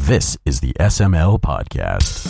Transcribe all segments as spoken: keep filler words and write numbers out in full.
This is the S M L Podcast.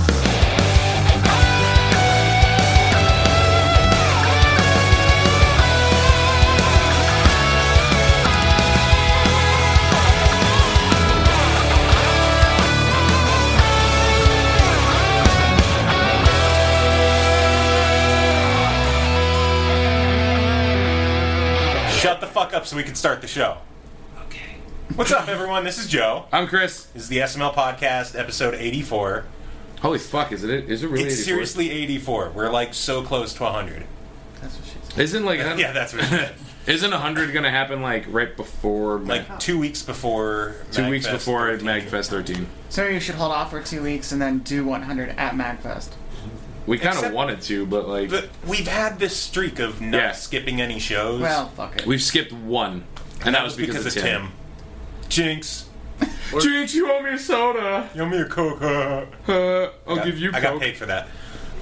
Shut the fuck up so we can start the show. Okay. What's up, everyone? This is Joe. I'm Chris. This is the S M L Podcast, episode eighty-four. Holy fuck, is it? Is it really It's eighty-four? seriously eighty-four. We're like so close to one hundred. That's what she said. Isn't like Yeah, that's what it is. Isn't one hundred gonna happen like right before Like Mag- two weeks before two weeks MagFest before thirteen. MagFest thirteen? So you should hold off for two weeks and then do one hundred at MagFest. We kind of Except- wanted to, but like But we've had this streak of not Yeah. skipping any shows. Well, fuck it. we've skipped one, and, that was because, of of Tim. Jinx. Jinx, you owe me a soda. You owe me a Coke. Uh, Uh, I'll got- give you. I got Coke. paid for that.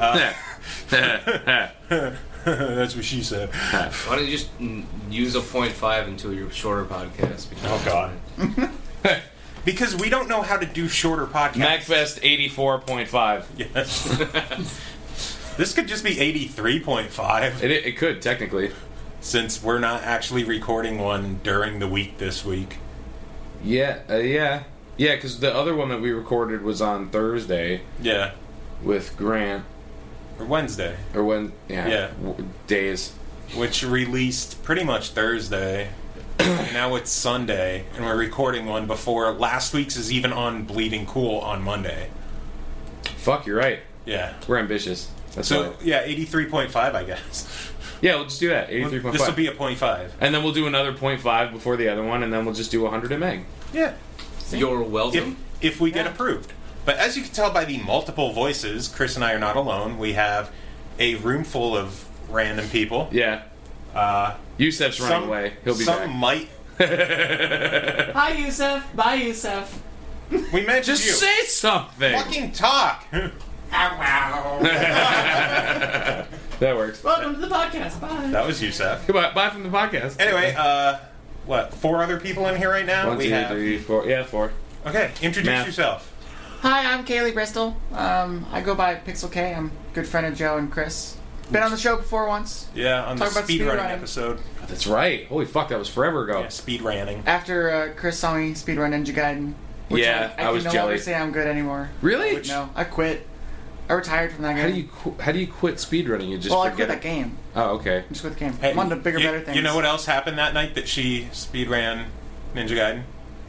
That's what she said. Why don't you just mm, use a point five into your shorter podcast? Oh, God. Because we don't know how to do shorter podcasts. MagFest eighty-four point five. Yes. This could just be eighty-three point five, It, it could technically. since we're not actually recording one during the week this week. Yeah, uh, yeah, yeah. Because the other one that we recorded was on Thursday Yeah. with Grant, Or Wednesday, or when? Yeah, Yeah. w- days. which released pretty much Thursday. And now it's Sunday, and we're recording one before last week's is even on Bleeding Cool on Monday. Fuck, you're right. Yeah. We're ambitious. That's So, why. yeah, eighty-three point five, I guess. Yeah, we'll just do that. eighty-three point This will five. be a point five. And then we'll do another point five before the other one, and then we'll just do one hundred at Meg. Yeah. You're If, welcome. if we get Yeah. approved. But as you can tell by the multiple voices, Chris and I are not alone. We have a room full of random people. Yeah. Uh, Yusef's running away. He'll be some back. might. Hi, Yusef. Bye, Yusef. We mentioned Just you. say something. Fucking talk. That works. Welcome to the podcast. Bye. That was Yusef. Goodbye. Bye from the podcast. Anyway, uh, what? Four other people in here right now. One, we two, have. three, four. Yeah, four. Okay, introduce Math. yourself. Hi, I'm Kaylee Bristol. Um, I go by Pixel K. I'm a good friend of Joe and Chris. Been on the show before once. Yeah, on Talk the about speed running speedrunning. episode. That's right. Holy fuck, that was forever ago. Yeah, speed running. After uh, Chris saw me speedrun Ninja Gaiden. Which Yeah, I, I, I can was no jelly. longer say I'm good anymore. Really? No, I quit. I retired from that game. How do you qu- how do you quit speedrunning? You just well, I forget quit that it? game. Oh, okay. I just quit the game. Hey, I'm on to bigger, you, better things. You know what else happened that night that she speed ran Ninja Gaiden?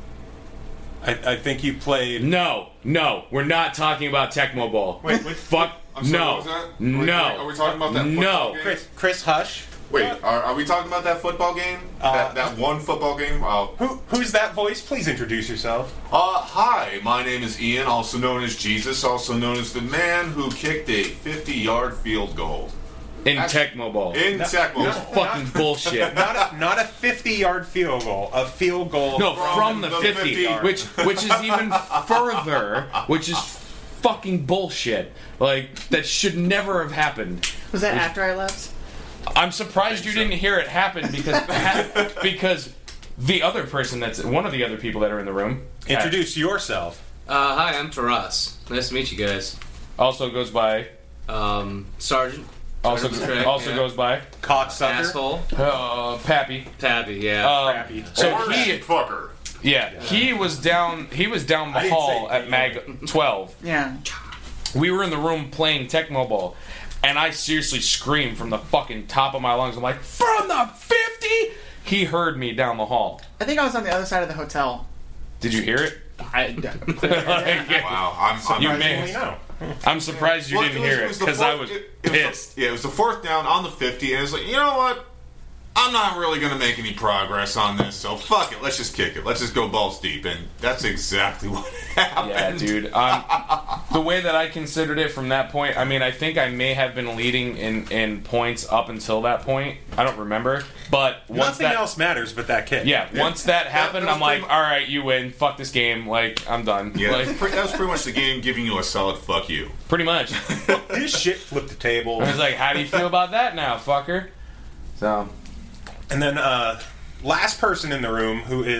I, I think you played. No, no, we're not talking about Tecmo Bowl. Wait, wait, Fuck. I'm sorry, no. what was that? Are we- No. Are we talking about that football No. game? Chris, Chris Hush. Wait, are, are we talking about that football game? Uh, that, that one football game? Uh, Who, who's that voice? Please introduce yourself. uh, hi, my name is Ian, also known as Jesus, also known as the man who kicked a fifty-yard field goal. In That's- Tecmo Bowl. In No, Tecmo. no. Fucking bullshit. Not a, not a fifty-yard field goal. A field goal. No, From from the, the fifty, fifty. which which is even further, which is fucking bullshit. Like that should never have happened. Was that after I left? I'm surprised you so. didn't hear it happen because ha- because the other person that's one of the other people that are in the room Introduce yourself. Uh, hi, I'm Taras. Nice to meet you guys. also goes by Um, Sergeant. also Sergeant Trek, also yeah. goes by Cocksucker. Asshole. uh, Pappy. Tabby, yeah. Um, Crappy. so Or he fucker. yeah he was down he was down the I didn't hall say at Mag twelve. Yeah. We were in the room playing Tecmo Bowl, and I seriously screamed from the fucking top of my lungs. I'm like, from the fifty? He heard me down the hall. I think I was on the other side of the hotel. Did you hear it? I, Like, Wow, I'm, I'm You Surprisingly, may- no. I'm surprised you Well, didn't was- hear it was the because I fourth- was it- it was the- pissed. yeah, it was the fourth down on the fifty, and it's like, you know what? I'm not really going to make any progress on this, so fuck it. Let's just kick it. Let's just go balls deep, and that's exactly what happened. Yeah, dude. Um, the way that I considered it from that point, I mean, I think I may have been leading in, in points up until that point. I don't remember. But once Nothing that, else matters but that kick. yeah, Yeah. once that happened, that was I'm like, pretty all right, you win. Fuck this game. Like, I'm done. Yeah, Like, that was pre- that was pretty much the game giving you a solid fuck you. pretty much. This shit flipped the table. I was like, how do you feel about that now, fucker? So, And then, uh, last person in the room who is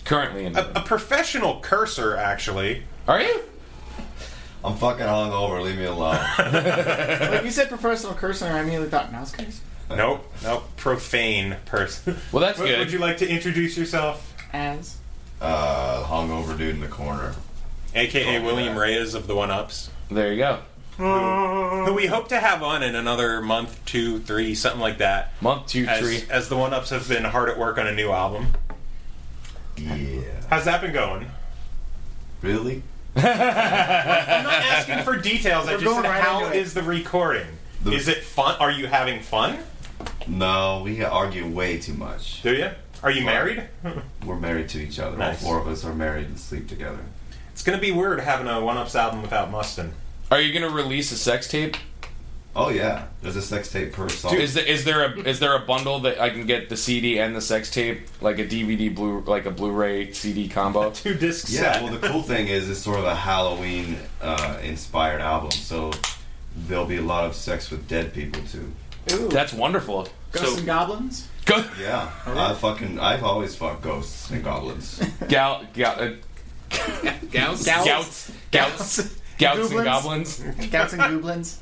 Currently in A, the a professional cursor, actually. Are you? I'm fucking hungover. Leave me alone. Like you said professional cursor, I immediately thought mouse case. Nope, nope. Profane person. Well, that's Would- good. Would you like to introduce yourself? As. Uh, hungover dude in the corner. A K A Oh, William yeah. Reyes of the One Ups. There you go. Who we hope to have on in another month, two, three, something like that. Month two, As, three. as the One Ups have been hard at work on a new album. Yeah. How's that been going? Really? I'm not asking for details. I We're just going said, right how into it. is the recording? The- Is it fun? Are you having fun? No, we argue way too much. Do you? Are you Well, married? We're married to each other. Nice. All four of us are married and sleep together. It's gonna be weird having a One Ups album without Mustin. Are you gonna release a sex tape? Oh yeah, there's a sex tape per song. Is there, is there a is there a bundle that I can get the C D and the sex tape, like a D V D blue, like a Blu-ray C D combo? Two disc Yeah, set. well, the cool thing is it's sort of a Halloween uh, inspired album, so there'll be a lot of sex with dead people too. Ooh. That's wonderful. Ghosts So- and Goblins? Go, Yeah, I fucking I've always fucked ghosts and goblins. gal, gal, uh, Gauss? Gauss? gouts, gouts, gouts and goblins. Gouts and Goblins?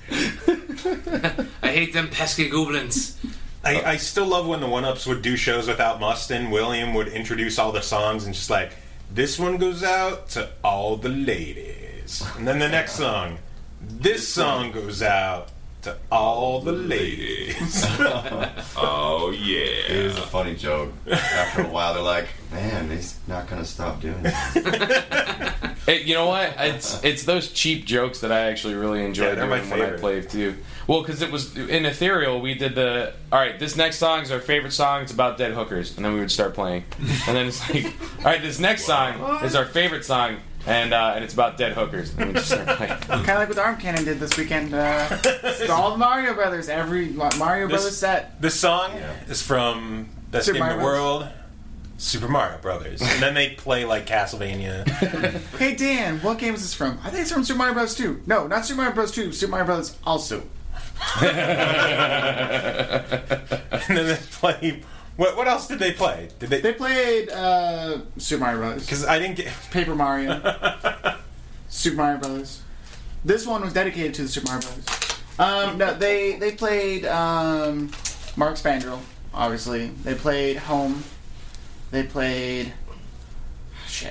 I hate them pesky goblins. I, I still love when the One Ups would do shows without Mustin. William would introduce all the songs and just like, this one goes out to all the ladies. And then the next song, this song goes out to all the ladies. Oh It yeah. was a funny joke. After a while, they're like, "Man, he's not gonna stop doing that." It, you know what? It's it's those cheap jokes that I actually really enjoy Yeah, they're my doing when I favorite. play too. Well, because it was in Ethereal, we did the all right. This next song is our favorite song. It's about dead hookers, and then we would start playing, and then it's like, all right, this next song is our favorite song, and uh, and it's about dead hookers, and we just start playing. Kind of like what Arm Cannon did this weekend. Uh, it's all the Mario Brothers, every Mario This- Brothers set. This song is from Best Super Game in the Mario World, Super Mario Brothers. And then they play like Castlevania. Hey Dan, what game is this from? I think it's from Super Mario Bros. two. No, not Super Mario Bros. two. Super Mario Bros. also. And then they play. What, what else did they play? Did they? They played uh, Super Mario Bros. Because I didn't get. Paper Mario. Super Mario Brothers. This one was dedicated to the Super Mario Brothers. Um, no, they they played um, Mark Spandrel, obviously. They played Home. They played shit.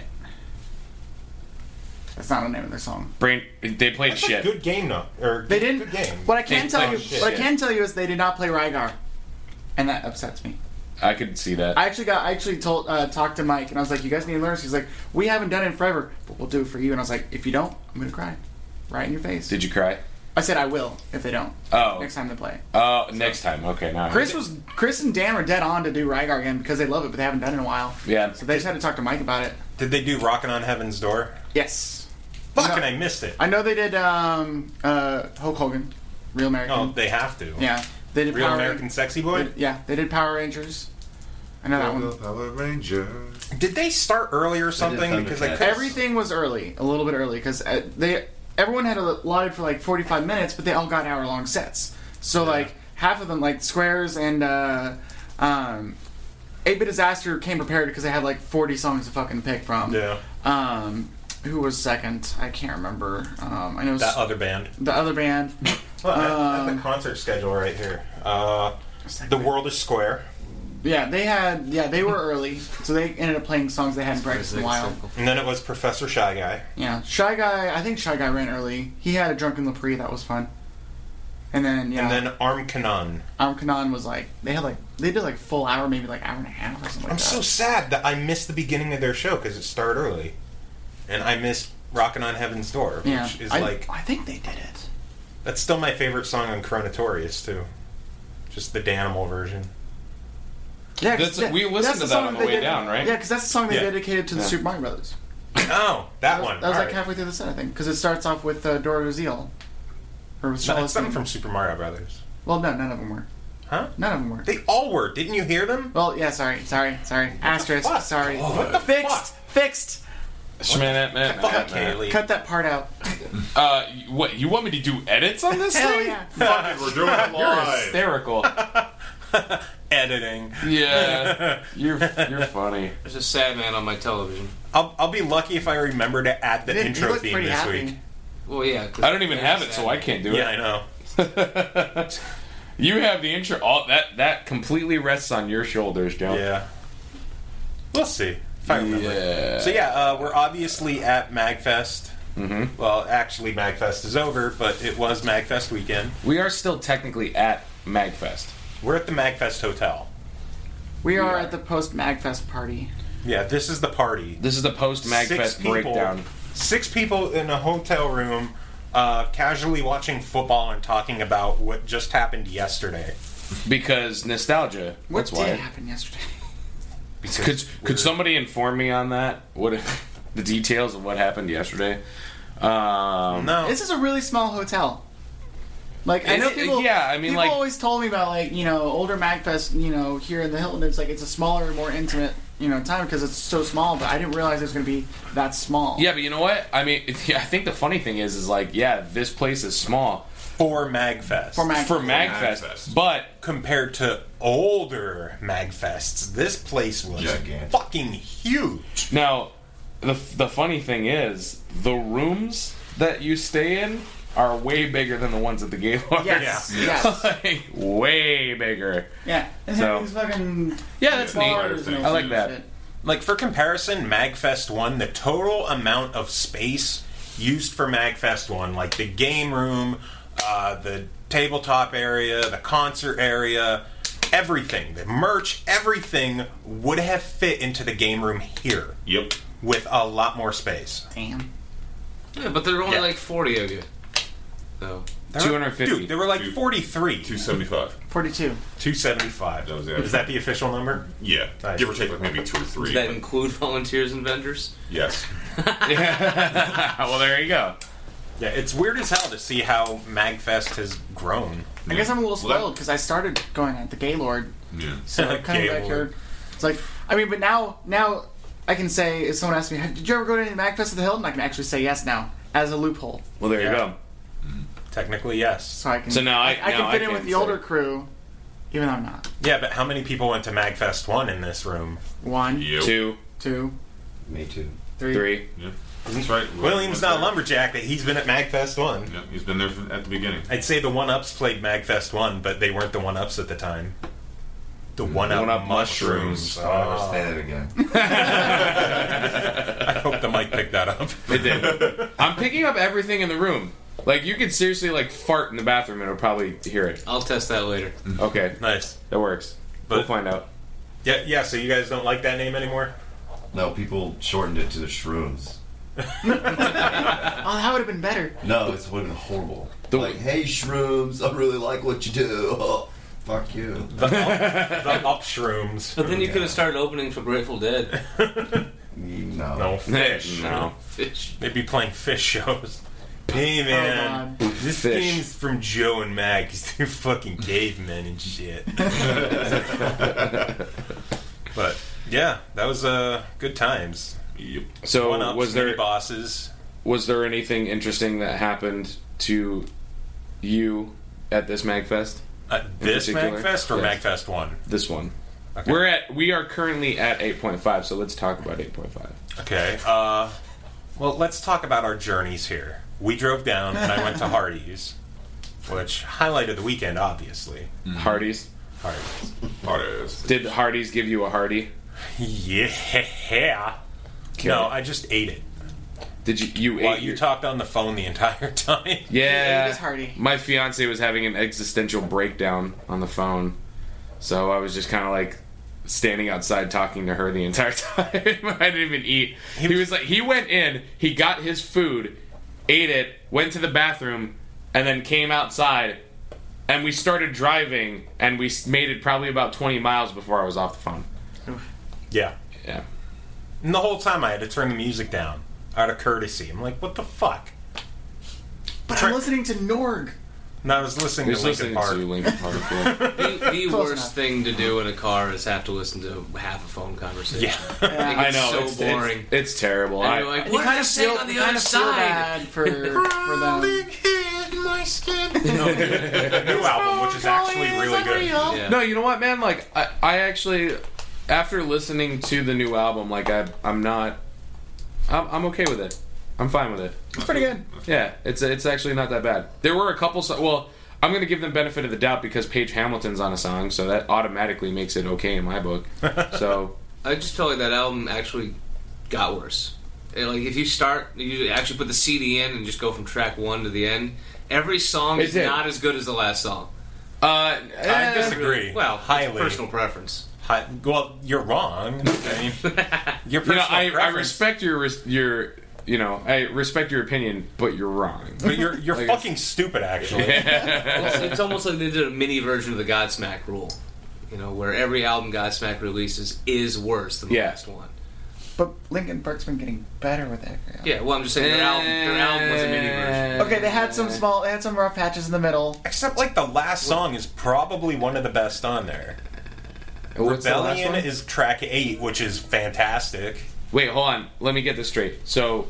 That's not the name of their song. Brain, they played That's a shit. good game, though. Or They good, didn't. Good game. What I can They tell you, played shit. what I can tell you is they did not play Rygar, and that upsets me. I could see that. I actually got, I actually told, uh, talked to Mike, and I was like, "You guys need to learn." this." He's like, "We haven't done it in forever, but we'll do it for you." And I was like, "If you don't, I'm gonna cry, right in your face." Did you cry? I said I will if they don't. Oh. Next time they play. Oh, next time. Okay, now. I- Chris was Chris and Dan were dead on to do Rygar again because they love it, but they haven't done it in a while. Yeah. So they just had to talk to Mike about it. Did they do Rockin' on Heaven's Door? Yes. Fucking, No. I missed it. I know they did um, uh, Hulk Hogan, Real American. Oh, they have to. Yeah. They did Real Power American Sexy Boy? They- yeah, they did Power Rangers. I know that one. Power Ranger. Did they start early or something? Thundercats. Because I could've- Everything was early, a little bit early, because they everyone had allotted for like forty-five minutes, but they all got hour-long sets. So like half of them, like Squares and uh, um, eight bit Disaster, came prepared because they had like forty songs to fucking pick from. Yeah. Um, who was second? I can't remember. Um, I know That other band. the other band. Well, I I have Um, the concert schedule right here. Uh, the World is Square. Yeah, they had. Yeah, they were early, so they ended up playing songs they hadn't practiced in a while. And then it was Professor Shy Guy. Yeah, Shy Guy. I think Shy Guy ran early. He had a Drunken Lepre that was fun. And then yeah, And then Arm Kanan. Arm Kanan was like they had like they did like full hour, maybe like hour and a half or something like I'm that. so sad that I missed the beginning of their show because it started early. And I missed Rockin' on Heaven's Door, which yeah, is I, like... I think they did it. That's still my favorite song on Chronotorious, too. Just the Danimal version. Yeah, 'cause That's- we listened that's to the that song on the they way did- down, right? Yeah, because that's the song they Yeah. dedicated to the Yeah. Super Mario Brothers. Oh, that, That was, one. that was like Alright. halfway through the set, I think, because it starts off with uh, Dora Raziel. Or with No, Charlotte it's something Singh. from Super Mario Brothers. Well, no, none of them were. Huh? None of them were. They all were. Didn't you hear them? Well, yeah, sorry, sorry, sorry. Asterisk, fuck? sorry. What the fixed, fuck? fixed. Schman, man, Fuck, Kaylee. Cut that part out. Uh, what? You want me to do edits on this Hell thing? yeah. Fuck it, we're doing it You're live. hysterical. Editing. Yeah, you're you're funny. There's a sad man on my television. I'll, I'll be lucky if I remember to add the You intro look theme pretty this happy. week. Well, yeah. 'cause I don't even there's have a it, sad so I man. can't do Yeah, I it. know. You have the intro. All that that completely rests on your shoulders, Joe. Yeah. We'll see if I remember. Yeah. So yeah, uh, we're obviously at MagFest. Mm-hmm. Well, actually, MagFest is over, but it was MagFest weekend. We are still technically at MagFest. We're at the MagFest Hotel. We are are. at the post Magfest party. Yeah, this is the party. This is the post Six MagFest people- breakdown. Six people in a hotel room, uh, casually watching football and talking about what just happened yesterday. Because nostalgia. What That's did why. happen yesterday? Because Could we're- could somebody inform me on that? What the details of what happened yesterday? Um, No. This is a really small hotel. Like I know It- people. yeah, I mean, people like- always told me about like you know older Magfest. You know here in the Hilton, it's like it's a smaller, more intimate you know time because it's so small. But I didn't realize it was going to be that small. Yeah, but you know what? I mean, I think the funny thing is, is like, yeah, this place is small for MagFest. For Mag- for MagFest, MagFest. but Compared to older MagFests, this place was Gigantic. fucking huge. now the the funny thing is, the rooms that you stay in are way bigger than the ones at the Gaylord. Yes. Yeah. Yes. like, way bigger. Yeah. And So- these fucking Yeah, that's neat. bars and I like that. shit. Like, for comparison, MagFest one, the total amount of space used for MagFest one, like the game room, uh, the tabletop area, the concert area, everything, the merch, everything would have fit into the game room here Yep. with a lot more space. Damn. Yeah, but there are only Yeah. like forty of you. So There were- two hundred fifty. Dude, there were like Two- forty-three. two seventy-five. Forty-two. two seventy-five. That was the Is that the official number? Yeah. Nice. Give or take like maybe two or three. does that but include volunteers and vendors? yes. Well, there you go. Yeah, it's weird as hell to see how MagFest has grown. I guess I'm a little Well, that- spoiled because I started going at the Gaylord, Yeah. so I'm kind of back Gaylord. here. It's like, I mean, but now, now I can say if someone asks me, "Did you ever go to any Magfest at the Hilton?" I can actually say yes now as a loophole, Well, there Yeah. you go. Technically, yes. so I can. So now I- I, now can I fit in can with the say- older crew, even though I'm not. Yeah, but how many people went to MagFest one in this room? One, Yep. Two, two, Me too. three. three. Yeah. That's right. William's Was not a there. lumberjack, but he's been at MagFest one. Yeah, he's been there from, at the beginning. I'd say the one-ups played MagFest one, but they weren't the one-ups at the time. The one-up, One-Up mushrooms. mushrooms. Oh. Say that again. I hope the mic picked that up. It did. I'm picking up everything in the room. Like, you could seriously, like, fart in the bathroom and it'll probably hear it. I'll test that later. Okay, Nice. that works. But- we'll find out. Yeah, yeah. So you guys don't like that name anymore? No, people shortened it to the shrooms. Oh, that would have been better. No, it's would have been horrible. The- like, hey shrooms, I really like what you do. Fuck you. The up, the up shrooms. But then you could have started opening for Grateful Dead. No. No fish. No. Fish. They'd be playing fish shows. Hey man, God. this Fish. game's from Joe and Mag because they're fucking cavemen and shit. But yeah, that was uh, good times. Yep. So, One ups, was mini there bosses? was there anything interesting that happened to you at this MagFest? Uh, this particular? MagFest or Yes. MagFest one? This one. Okay. We're at. We are currently at eight point five. So let's talk about eight point five. Okay. Uh, well, let's talk about our journeys here. We drove down and I went to Hardee's, which highlighted the weekend, obviously. Hardee's. Hardee's. Artists. Did Hardee's give you a Hardy? Yeah. Okay. No, I just ate it. Did you? You While ate you your- talked on the phone the entire time. Yeah. It is Hardy. My fiance was having an existential breakdown on the phone, so I was just kind of like standing outside talking to her the entire time. I didn't even eat. He was like, he went in, he got his food, ate it, went to the bathroom, and then came outside, and we started driving, and we made it probably about twenty miles before I was off the phone. Yeah. Yeah. And the whole time I had to turn the music down out of courtesy. I'm like, what the fuck? But Try- I'm listening to Norg. And I was listening He was to Linkin listening Park. to Linkin Park. Yeah. The, the Close worst enough. thing to do in a car is have to listen to half a phone conversation. Yeah. Yeah. I know. so it's, boring. It's, it's terrible. And I, you're like, You what kind are of they saying feel, on the you other kind of feel side? bad for, for them. Hit my skin. The new album, which is actually really good. Yeah. No, you know what, man? Like, I, I actually, after listening to the new album, like, I, I'm not, I'm, I'm okay with it. I'm fine with it. It's pretty good. Yeah, it's it's actually not that bad. There were a couple. So- well, I'm gonna give them benefit of the doubt because Paige Hamilton's on a song, so that automatically makes it okay in my book. So I just felt like that album actually got worse. And, like if you start, you actually put the C D in and just go from track one to the end. Every song It is did. not as good as the last song. uh, I eh, disagree. Well, highly. it's personal preference. Hi, well, you're wrong. I mean, your You know, personal I, I preference. respect your res- your you know I respect your opinion, but you're wrong. But you're you're Like, fucking stupid, actually. It's, it's almost like they did a mini version of the Godsmack rule. You know, where every album Godsmack releases is worse than the Yeah. last one. But Linkin Park's been getting better with every album. Yeah, well, I'm just saying their album, their album was a mini version. Okay, they had some small, they had some rough patches in the middle. Except, like, the last song is probably one of the best on there. What's the last Rebellion one? is track eight, which is fantastic. Wait, hold on. Let me get this straight. So,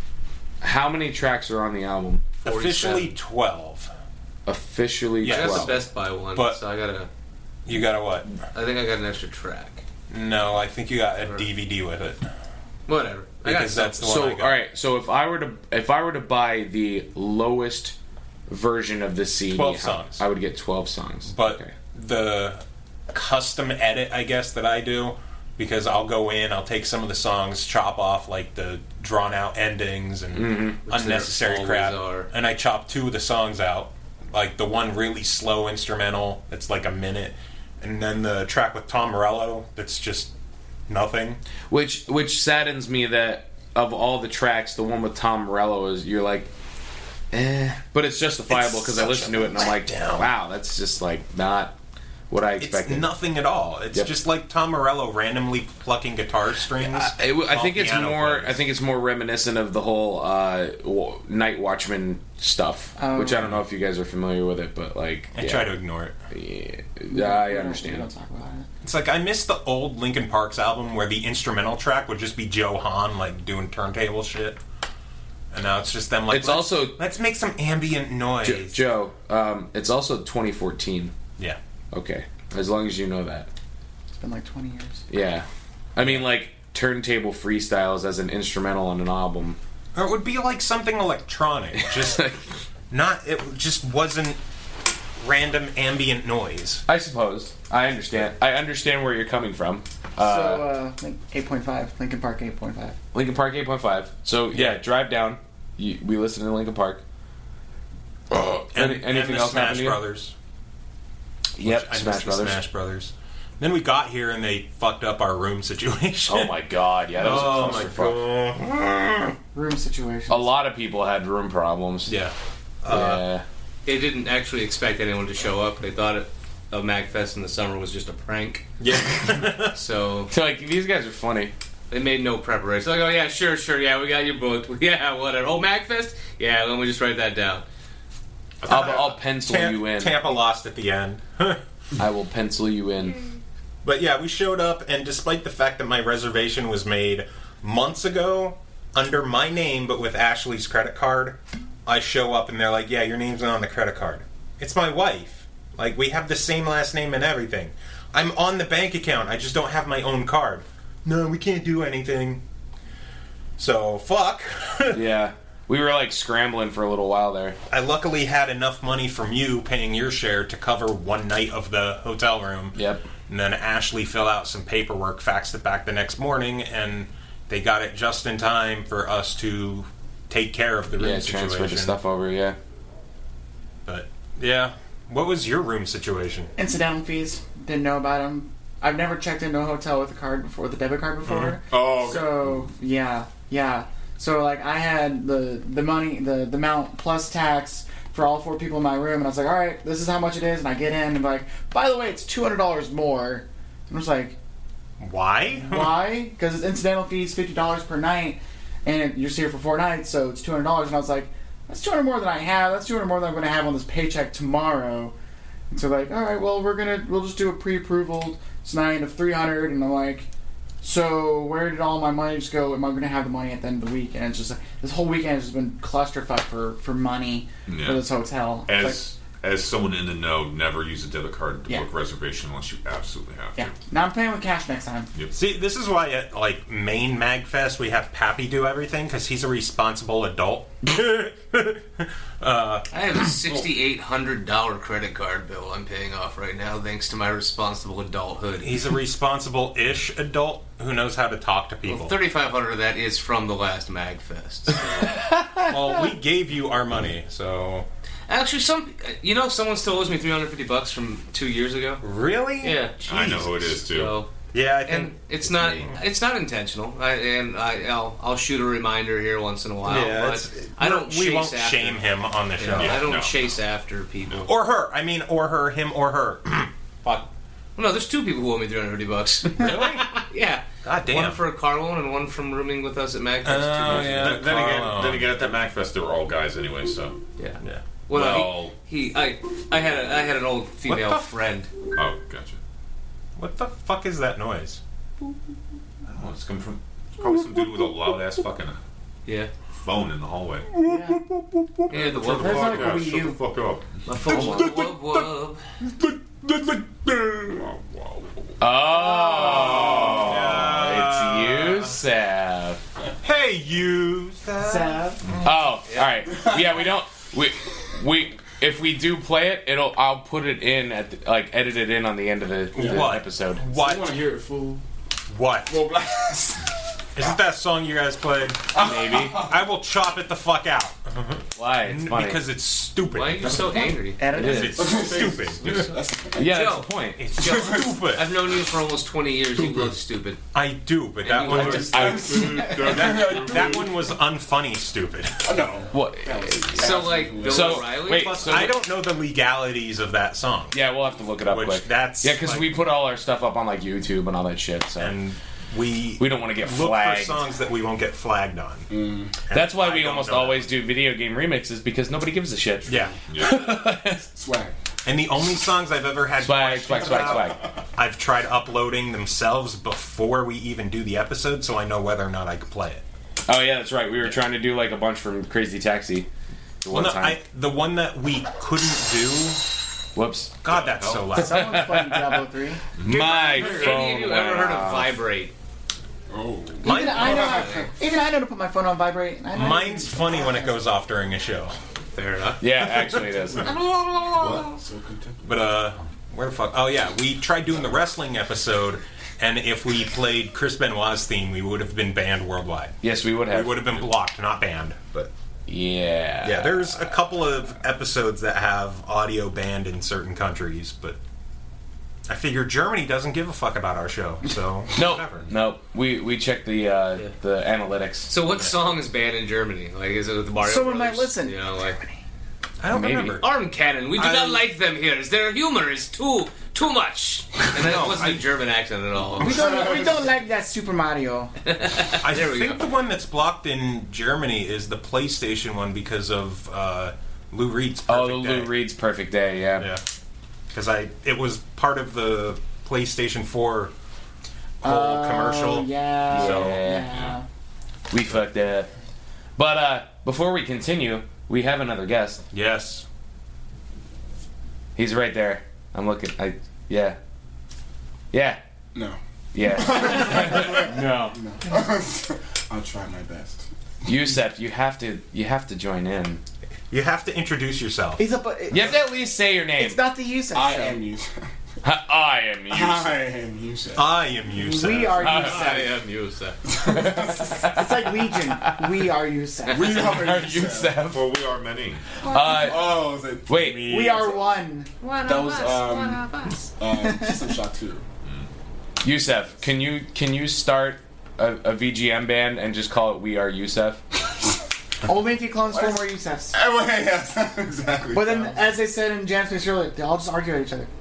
how many tracks are on the album? Officially twelve. Officially Yeah, I got twelve. the Best Buy one, But- so I gotta. You got a what? I think I got an extra track. No, I think you got a D V D with it. Whatever. I got Because that's the something. one So, I got. all right. So, if I were to if I were to buy the lowest version of the C D, twelve how- songs. I would get twelve songs. But Okay. the custom edit, I guess, that I do, because I'll go in, I'll take some of the songs, chop off like the drawn out endings and Mm-hmm. unnecessary there crap, always are. and I chop two of the songs out, like the one really slow instrumental that's like a minute, and then the track with Tom Morello that's just nothing. Which which saddens me that of all the tracks, the one with Tom Morello is you're like, eh. But it's justifiable It's because I such listened a to it and I'm like, letdown. wow, that's just like not what I It's expected. nothing at all. It's Yep. just like Tom Morello randomly plucking guitar strings. I, it w- I while think it's piano more. plays. I think it's more reminiscent of the whole uh, w- Night Watchman stuff, Oh. which I don't know if you guys are familiar with it, but like, I yeah. try to ignore it. Yeah, yeah, I We don't- We understand. don't talk about it. It's like I miss the old Linkin Park's album where the instrumental track would just be Joe Hahn like doing turntable shit, and now it's just them like. It's let's, also- let's make some ambient noise. Jo- Joe, um, it's also twenty fourteen. Yeah, Okay, as long as you know that. It's been like twenty years. Yeah, I mean like turntable freestyles as an instrumental on an album. or it would be like something electronic, just not. It just wasn't random ambient noise. I suppose. I understand. I understand where you're coming from. Uh, so, uh, like eight point five, Linkin Park eight point five. Lincoln Park eight point five. So yeah, Yeah. drive down. You, we listen to Lincoln Park. And, Any- and anything the else happen Smash to you? Brothers. Yep, I miss Smash the Brothers. Smash Brothers. Then we got here and they fucked up our room situation. Oh my god, yeah, that was Oh a my clusterfuck. god. Room situation. A lot of people had room problems. Yeah. Uh, Yeah. They didn't actually expect anyone to show up. They thought it, a MagFest in the summer was just a prank. Yeah. So So like these guys are funny. they made no preparation. Like, oh yeah, sure, sure, yeah, we got you booked. Yeah, whatever. Oh, MagFest? Yeah, let me just write that down. I'll, I'll pencil Tam- you in. Tampa lost at the end. I will pencil you in. But yeah, we showed up, and despite the fact that my reservation was made months ago under my name but with Ashley's credit card, I show up and they're like, yeah, your name's not on the credit card. It's my wife. Like, we have the same last name and everything. I'm on the bank account, I just don't have my own card. No, we can't do anything. So, fuck. Yeah. We were like scrambling for a little while there. I luckily had enough money from you paying your share to cover one night of the hotel room. Yep. And then Ashley filled out some paperwork, faxed it back the next morning, and they got it just in time for us to take care of the room Yeah, situation. transfer the stuff over, yeah. But, yeah. What was your room situation? Incidental fees. Didn't know about them. I've never checked into a hotel with a card before, with a debit card before. Oh, So yeah, yeah. So like I had the the money, the the amount plus tax for all four people in my room, and I was like, all right, this is how much it is, and I get in and like, by the way, it's two hundred dollars more. And I was like, Why? why? Because it's incidental fees, fifty dollars per night, and you're here for four nights, so it's two hundred dollars. And I was like, that's two hundred more than I have. That's two hundred more than I'm going to have on this paycheck tomorrow. And so like, all right, well, we're gonna we'll just do a pre-approval night of three hundred, and I'm like, So where did all my money just go? Am I going to have the money at the end of the week? And it's just like, this whole weekend has just been clusterfuck for, for money Yeah. for this hotel. It's As as someone in the know, never use a debit card to Yeah. book reservation unless you absolutely have like, to. yeah. Now I'm paying with cash next time. See, this is why at like main Magfest we have Pappy do everything because he's a responsible adult. uh, I have a sixty-eight hundred dollars credit card bill I'm paying off right now thanks to my responsible adulthood. he's a responsible-ish adult who knows how to talk to people. Well, thirty-five hundred of that is from the last Magfest. So. Well, we gave you our money, so Actually, some you know, someone still owes me three hundred fifty bucks from two years ago. really, Yeah, I know who it is too. so yeah. I think and it's not it's not intentional. I, and I, I'll I'll shoot a reminder here once in a while. yeah, but it's, I don't. We chase won't after, shame him on the you show, know, I don't no. chase after people. or her. I mean, or her, him, or her. Fuck. No, there's two people who owe me three hundred fifty bucks. Really? Yeah. God damn. One for a car loan and one from rooming with us at Magfest. Oh, two years yeah. ago. Then, then again, Carlo. then again, at that MacFest, they were all guys anyway. So, Yeah. Yeah. Well, no, well, he, he, I, I had, a, I had an old female What the f- friend. oh, gotcha. What the fuck is that noise? I don't know. It's coming from it's probably some dude with a loud ass fucking Yeah. phone in the hallway. Yeah. Yeah, the Shut one. the That's fuck like a up! Wii Shut U. the fuck up! My phone. Wub, wub, wub. Wow, wow. Oh, Yeah. it's Yusef. Hey, you. Sav. Oh, all right. Yeah, we don't. We we if we do play it, it'll. I'll put it in at the, like edit it in on the end of the, the What? episode. I What? want to hear it full. What? Full blast. Isn't that song you guys played? Maybe. I will chop it the fuck out. Why? It's funny. Because it's stupid. Why are you so angry? Edit It it. is. It's stupid. Yeah, Joe. that's the point. It's Joe, stupid. I've known you for almost twenty years. You love stupid. I do, but that you one are- was I, that, that one was unfunny stupid. No. what? So, like, Bill So, O'Reilly? wait. Plus, So- I don't know the legalities of that song. Yeah, we'll have to look it up Which quick. that's yeah, because like- we put all our stuff up on like YouTube and all that shit. So And we we don't want to get look flagged. for songs that we won't get flagged on. And That's why I we don't almost know always do video game remixes because nobody gives a shit. that. Yeah. Yeah. Swag. And the only songs I've ever had Swag, swag, questions swag, about, swag. I've tried uploading themselves before we even do the episode, so I know whether or not I can play it. Oh yeah, that's right. We were trying to do like a bunch from Crazy Taxi. The one Well, no, time. I, the one that we couldn't do. Whoops. God, that's so loud. Someone's playing Diablo three. My Have phone. any of you went ever heard of off. Vibrate? Oh. Even I know. How, even I know to put my phone on vibrate. I know. Mine's funny when it goes off during a show. Fair enough. Yeah, actually it is. So contemporary. But uh, where the fuck? Oh yeah, we tried doing the wrestling episode, and if we played Chris Benoit's theme, we would have been banned worldwide. Yes, we would We have. would have been blocked, not banned. But Yeah. yeah, there's a couple of episodes that have audio banned in certain countries, but I figure Germany doesn't give a fuck about our show, so No, whatever. no. We we checked the uh, Yeah. the analytics. So, what song is banned in Germany? Like, is it with the Mario Someone Brothers? might listen. You know, like I don't Maybe. remember. Arm Cannon. We do I- not like them here. Their humor is too too much. And that No, wasn't I- a German accent at all. We don't. We don't like that Super Mario. I There we think go. the one that's blocked in Germany is the PlayStation one because of uh, Lou Reed's Perfect Oh, the Lou Day. Reed's Perfect Day. Yeah. Yeah, because I it was part of the PlayStation four whole Oh, commercial. Yeah. So- yeah. We fucked up. But uh, before we continue, we have another guest. Yes. He's right there. I'm looking. I yeah. Yeah. No. Yeah. no. I'll try my best. Yusef, you have to you have to join in. You have to introduce yourself. He's up. You have to at least say your name. It's not the Yusef I show. am Yusef. I am Yusef. I am Yusef. I am Yusef. We are Uh, Yusef. I am Yusef. It's like Legion. We are Yusef. We are Yusef. Yusef. For we are many. Uh, Oh, is it? wait. We are one. One That of was, us. um, one of us. Uh, System Shock two. Yusef, can you can you start a, a V G M band and just call it We Are Yusef? Only if you clones four more Yusefs. Oh, wait, yes, exactly. But then, as they said in Jam's Space earlier, they all just argue at each other.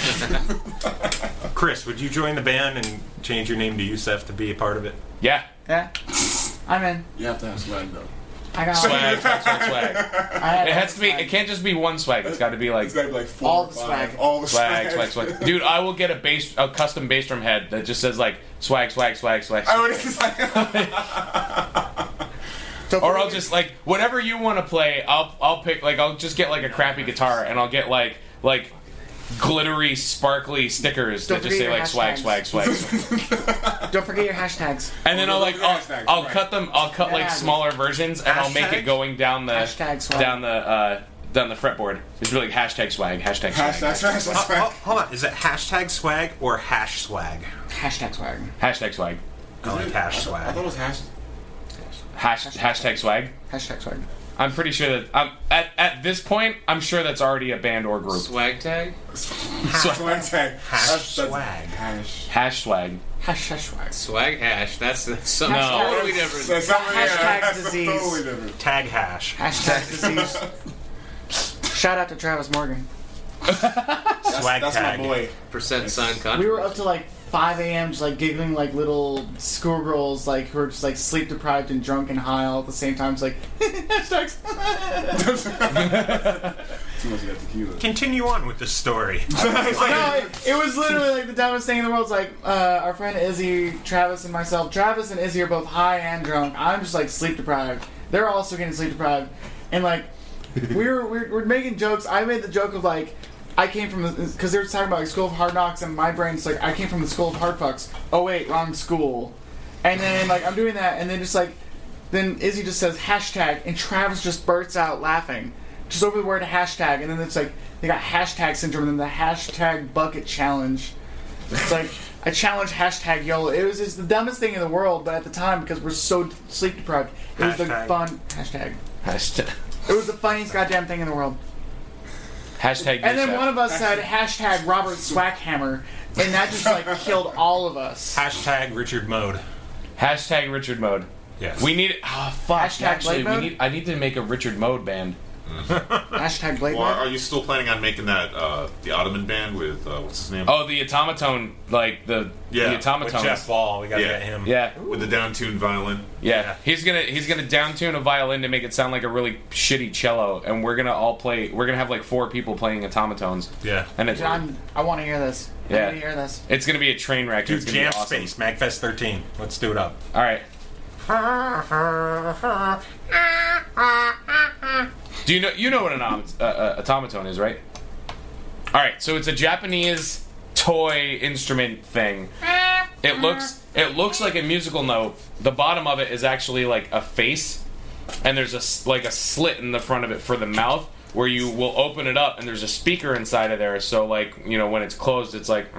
Chris, would you join the band and change your name to Yusef to be a part of it? Yeah. Yeah. I'm in. You have to have swag, though. I got Swag, swag, swag, swag. I had It has to be. swag. It can't just be one swag. It's got to be like It's gotta be like four All or the five. swag. All the swag, swag, swag. Dude, I will get a bass, a custom bass drum head that just says like swag, swag, swag, swag. I swag. would just like. So Or for- I'll just like whatever you want to play. I'll I'll pick like I'll just get like a crappy guitar and I'll get like like glittery, sparkly stickers Don't that just say forget your like swag, hashtags. swag, swag. Don't forget your hashtags. And then Oh, I'll like those are I'll, hashtags, I'll right. cut them. I'll cut like Yeah. smaller versions and I'll make Hashtag? it going down the Hashtag swag. down the uh, down the fretboard. It's really like hashtag swag, hashtag swag, Hashtag, hashtag, Oh, swag. oh, hold on. Is it hashtag swag or hash swag? Hashtag swag. hashtag swag, I like hash I swag. thought it was hash. hash hashtag swag. Hashtag swag. I'm pretty sure that um, at at this point I'm sure that's already a band or group. Swag tag. Swag tag. Hash That's- that's- swag. Hash. Hash swag. Hashtag swag. Swag hash. That's, that's something No. totally different. That's something, yeah, Hashtag that's disease. totally different. Tag hash. Hashtag disease. Shout out to Travis Morgan. Swag That's tag. my boy. Percent sign We controversy. were up to like five a.m. just like giggling like little schoolgirls like who were just like sleep deprived and drunk and high all at the same time. It's like hashtags. Too much of that tequila. Continue on with the story. No, it, it was literally like the dumbest thing in the world. It's like uh, our friend Izzy, Travis, and myself. Travis and Izzy are both high and drunk. I'm just like sleep deprived. They're also getting sleep deprived, and like we were we were, we were making jokes. I made the joke of like I came from because they were talking about like School of Hard Knocks, and my brain's like I came from the School of Hard Fucks. Oh wait, wrong school. And then like I'm doing that, and then just like then Izzy just says hashtag, and Travis just bursts out laughing. Just over the word hashtag, and then it's like they got hashtag syndrome, and then the hashtag bucket challenge. It's like I challenge hashtag YOLO. It was just the dumbest thing in the world, but at the time because we're so sleep deprived, it was the Hashtag. fun hashtag. Hashtag. It was the funniest goddamn thing in the world. Hashtag. And then yourself. one of us said hashtag Robert Swackhammer, and that just like killed all of us. Hashtag Richard Mode. Hashtag Richard Mode. Yes. We need. Ah, fuck. Hashtag Actually, Blade we Mode? need. I need to make a Richard Mode band. Hashtag Blade Well, Mode. are you still planning on making that uh, the Ottoman band with uh, what's his name? Oh, the automaton, like the Yeah, the With automatons. Jeff Ball, we gotta Yeah. get him. Yeah, With the down-tuned violin. yeah. He's gonna he's gonna downtune a violin to make it sound like a really shitty cello, and we're gonna all play. We're gonna have like four people playing automatons, Yeah. and it's I'm, I want to hear this. I Yeah. want to hear this. it's gonna be a train wreck. Dude, It's gonna Jam be awesome. Space, Magfest thirteen. Let's do it up. All right. Do you know you know what an om- uh, uh, automaton is, right? All right, so it's a Japanese toy instrument thing. It looks it looks like a musical note. The bottom of it is actually like a face, and there's a s- like a slit in the front of it for the mouth, where you will open it up, and there's a speaker inside of there. So like you know when it's closed, it's like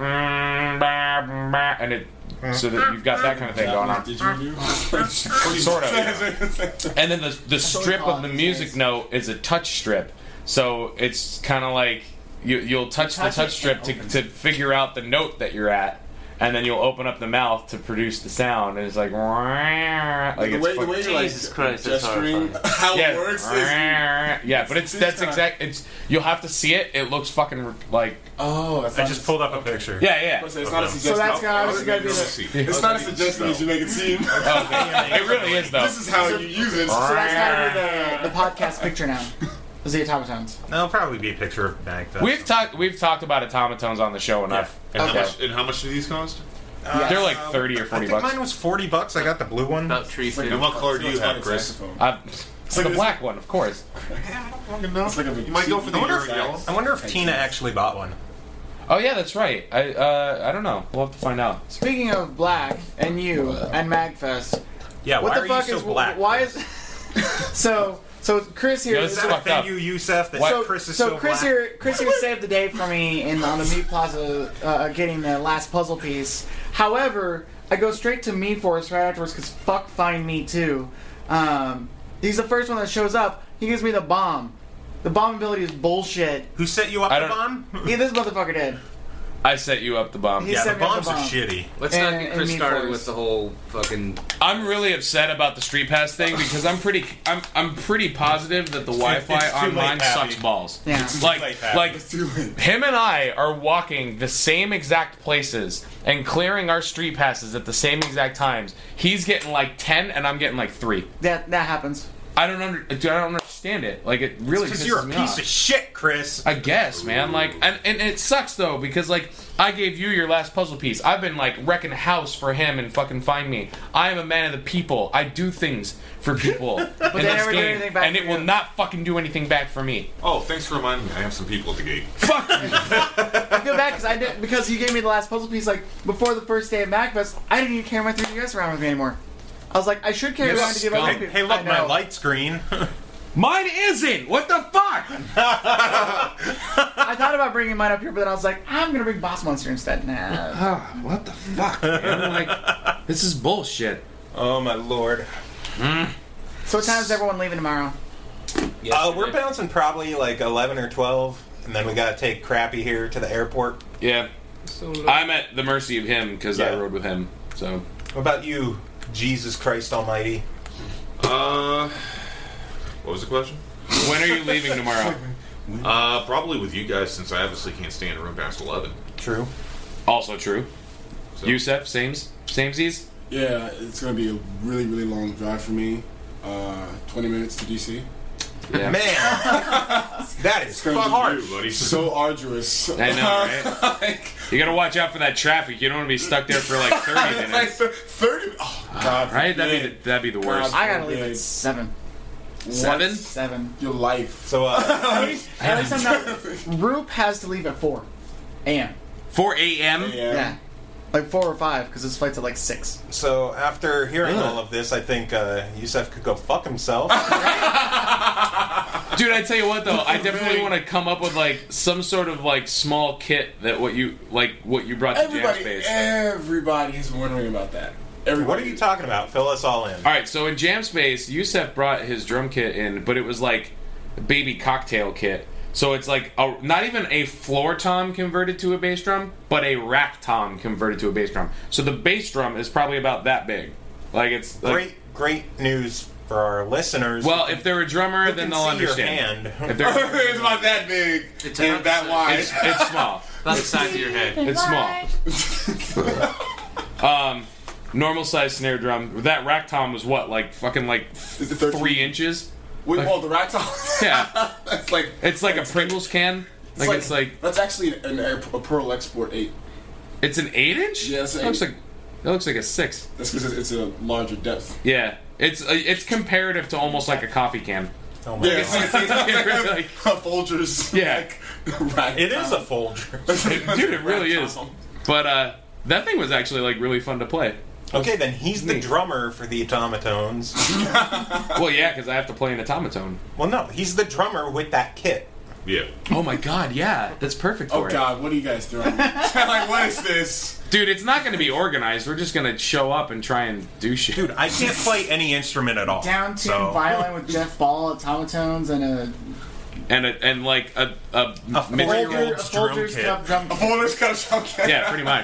and it so that you've got that kind of thing going on. Did you do? Sort of. Yeah. And then the the strip of the music note is a touch strip, so it's kind of like you you'll touch the touch touch it strip to, and to figure out the note that you're at, and then you'll open up the mouth to produce the sound, and it's like like The it's way, the fucking- way you're like Jesus Christ, that's gesturing, horrifying. how yeah, it works is. yeah, but it's It's that's kinda- exact. It's you'll have to see it. It looks fucking like Oh, that's I not just as- pulled up a picture. yeah, yeah. It's not as So suggestive. that's gotta- I'll- it's gotta be I'll the- see. It's not as suggestive as you make it seem. Okay. It really is though. This is how you use it. So that's gotta be the, the podcast picture now. Is the automatons. That'll probably be a picture of Magfest. We've talked we've talked about automatons on the show enough. And, Okay. how much, and how much do these cost? They're like thirty or I forty think bucks. mine was forty bucks. I got the blue one. About tree food. And what color do you have, Chris? Saxophone. Uh, the like- black one, of course. It's like a You might go for the I wonder, Euro yellow. if, I wonder if Tina actually bought one. Oh yeah, that's right. I uh, I don't know. We'll have to find out. Speaking of black and you and Magfest, Yeah, what why the are fuck you so is black? why is so so Chris here Yeah, is this Does is that fucked offend up. you, Yusef, that What? Chris is so so, Chris black? here Chris here saved the day for me in on the Meat Plaza uh, getting the last puzzle piece. However, I go straight to Me Force right afterwards because fuck Find Me Too. Um, he's the first one that shows up. He gives me the bomb. The bomb ability is bullshit. Who set you up I the don't- bomb? Yeah, this motherfucker did. I set you up the bomb. He Yeah, set the me up bombs the are bomb. shitty. Let's not And- get and Chris Meat started Force. with the whole fucking. I'm really upset about the Street Pass thing because I'm pretty I'm I'm pretty positive that the Wi-Fi it's too late, online Pappy. sucks balls. Yeah. Like late, Pappy. like It's too late. him and I are walking the same exact places and clearing our Street Passes at the same exact times. He's getting like ten and I'm getting like three. That that happens. I don't under, dude, I don't understand it. Like it really Because pisses you're a me piece off. of shit, Chris. I guess, man. Like, and, and it sucks though because like I gave you your last puzzle piece. I've been like wrecking house for him and fucking Find Me. I am a man of the people. I do things for people in they this never do game, anything back and for it will you. not fucking do anything back for me. Oh, thanks for reminding me. I have some people at the gate. Fuck you. I feel bad because I did because you gave me the last puzzle piece like before the first day of MacFest. I didn't even carry my three D S around with me anymore. I was like, I should carry it You around to give scum. other Hey, people. hey, I look, my know. light screen. Mine isn't. What the fuck? I thought about bringing mine up here, but then I was like, I'm gonna bring Boss Monster instead. Nah. Ah, what the fuck, man? Like, this is bullshit. Oh my lord. So what time is everyone leaving tomorrow? Uh, we're bouncing probably like eleven or twelve, and then we gotta take Crappy here to the airport. Yeah, So, I'm at the mercy of him because I Yeah. rode with him. So What about you, Jesus Christ Almighty? Uh, what was the question? when are you leaving tomorrow? Uh, probably with you guys since I obviously can't stay in a room past eleven. True. Also true. So. Yusef, sames, samesies. Yeah, it's gonna be a really, really long drive for me. Uh, twenty minutes to D C. Yeah. Man, that is It's gonna be hard. You, buddy. So arduous. I know, right? like, You gotta watch out for that traffic. You don't want to be stuck there for like thirty like minutes. thirty. Oh God! Right? That'd be forbid. the, that'd be the worst. I gotta leave Yeah. at seven. Seven? Seven. Your life. So, uh, At least, at least I'm not. Roop has to leave at four a.m. four a.m. Yeah. Yeah, like four or five because his flight's at like six. so after hearing Ugh. all of this, I think uh, Yusef could go fuck himself. Dude, I tell you what though, I definitely want to come up with like some sort of like small kit that what you like what you brought to Jam Everybody, Space. everybody is wondering about that. Everybody. What are you talking about? Fill us all in. All right, so in Jam Space, Yusef brought his drum kit in, but it was like a baby cocktail kit. So it's like a, not even a floor tom converted to a bass drum, but a rack tom converted to a bass drum. So the bass drum is probably about that big. Like it's like, Great, great news for our listeners. well, if they're a drummer, Who then can they'll see your understand. hand. If they're, it's about that big It's and about that the wide. it's, it's small. about the size of your head. It's small. um, normal size snare drum. That rack tom was what, like fucking like Is it thirteen? three inches? Wait, like- well, the rack top. Yeah. That's like. It's like a Pringles can. Like it's like that's actually an, an, a Pearl Export eight. it's an eight inch. Yeah, it's an it looks eight. like it looks like a six. That's because it's a larger depth. Yeah, it's uh, it's comparative to almost like a coffee can. Oh my Yeah, God. it's, it's, it's Really, like like- a Folgers. Yeah. Like, rack It is a top. Folger. Dude, it really is. But uh, that thing was actually like really fun to play. Okay, then he's the Neat. drummer for the Automatones. Well, yeah, because I have to play an automaton. Well, no, he's the drummer with that kit. Yeah. Oh my god, yeah, that's perfect for Oh it. God, what are you guys doing? Like, what is this? Dude, it's not going to be organized. We're just going to show up and try and do shit. Dude, I can't play any instrument at all. Down tune so. violin with Jeff Ball, automatones, and a And a, and like a a, A mid- four-year-old Folgers, a drum Folgers kit. cup drum A kit. Folgers cup drum. yeah, pretty much.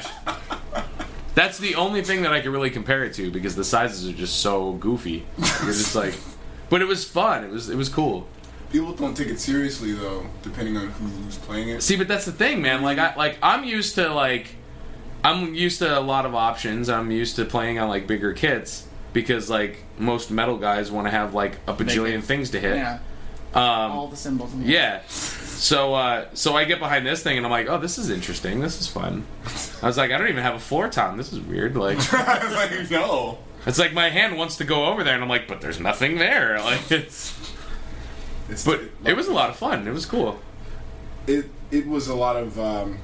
That's the only thing that I can really compare it to because the sizes are just so goofy. You're just like, but it was fun. It was it was cool. People don't take it seriously though, depending on who's playing it. See, but that's the thing, man. Like I like I'm used to like I'm used to a lot of options. I'm used to playing on like bigger kits because like most metal guys want to have like a bajillion things to hit. Yeah, Um, all the symbols. In the yeah. So uh, so I get behind this thing and I'm like, oh, this is interesting. This is fun. I was like, I don't even have a floor tom. This is weird. Like I was like, no. it's like my hand wants to go over there and I'm like, but there's nothing there. Like it's. It's, But it was a lot of fun. It was cool. It it was a lot of um,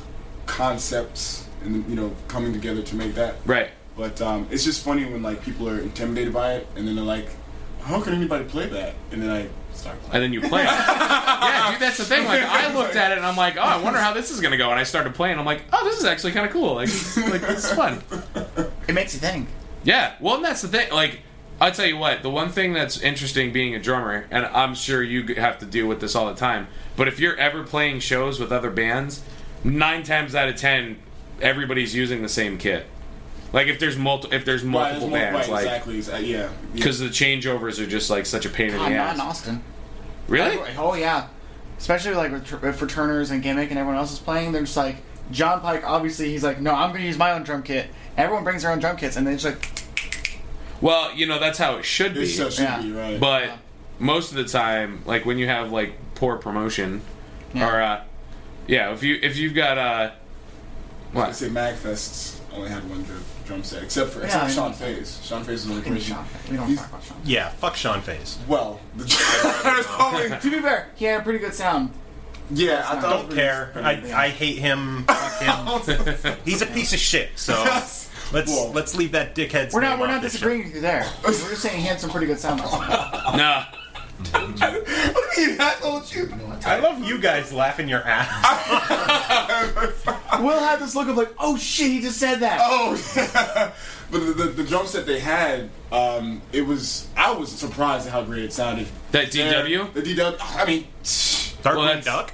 concepts and you know coming together to make that. Right. But um, it's just funny when like people are intimidated by it, and then they're like, "How can anybody play that?" And then I start And playing. then you play it. Yeah, dude, that's the thing. Like, I looked at it and I'm like, oh, I wonder how this is gonna go. And I started playing. I'm like, oh, this is actually kind of cool. Like, this is- like this is fun. It makes you think. Yeah. Well, and that's the thing. Like, I'll tell you what. The one thing that's interesting being a drummer, and I'm sure you have to deal with this all the time. But if you're ever playing shows with other bands, nine times out of ten, everybody's using the same kit. Like, if there's multi, if there's Right, multiple there's more- bands, right, like, exactly, exactly, yeah. yeah. because the changeovers are just like such a pain in God, the not in ass. Austin. Really? Oh yeah, especially like with, tr- for Turners and Gimmick and everyone else is playing. They're just like John Pike. Obviously, he's like, no, I'm going to use my own drum kit. Everyone brings their own drum kits, and they just like, Well, you know, that's how it should be. This should Yeah. be right. But most of the time, like when you have like poor promotion, Yeah. or uh, yeah, if you if you've got uh, I what? say Magfests only had one drum, drum set, except for Yeah, except I for Sean know. Faze. Sean Faze is the only Fucking person. Sean. We don't He's- talk about Sean. Yeah, fuck Sean Faze. Well, the, there's only To be fair, he had a pretty good sound. yeah. I thought it Don't was care. pretty- I, I hate him. Fuck him. He's a piece of shit. So let's Whoa. let's leave that dickhead's We're not name we're off not this disagreeing with you there. We're just saying he had some pretty good sound. Nah. What do you mean? I told you. show. I love you guys laughing your ass. Will had this look of like, oh shit, he just said that. Oh, yeah. But the, the, the drum set they had, um, it was. I was surprised at how great it sounded. That D W? The D W. I mean, Darkwing Well, that's- Duck.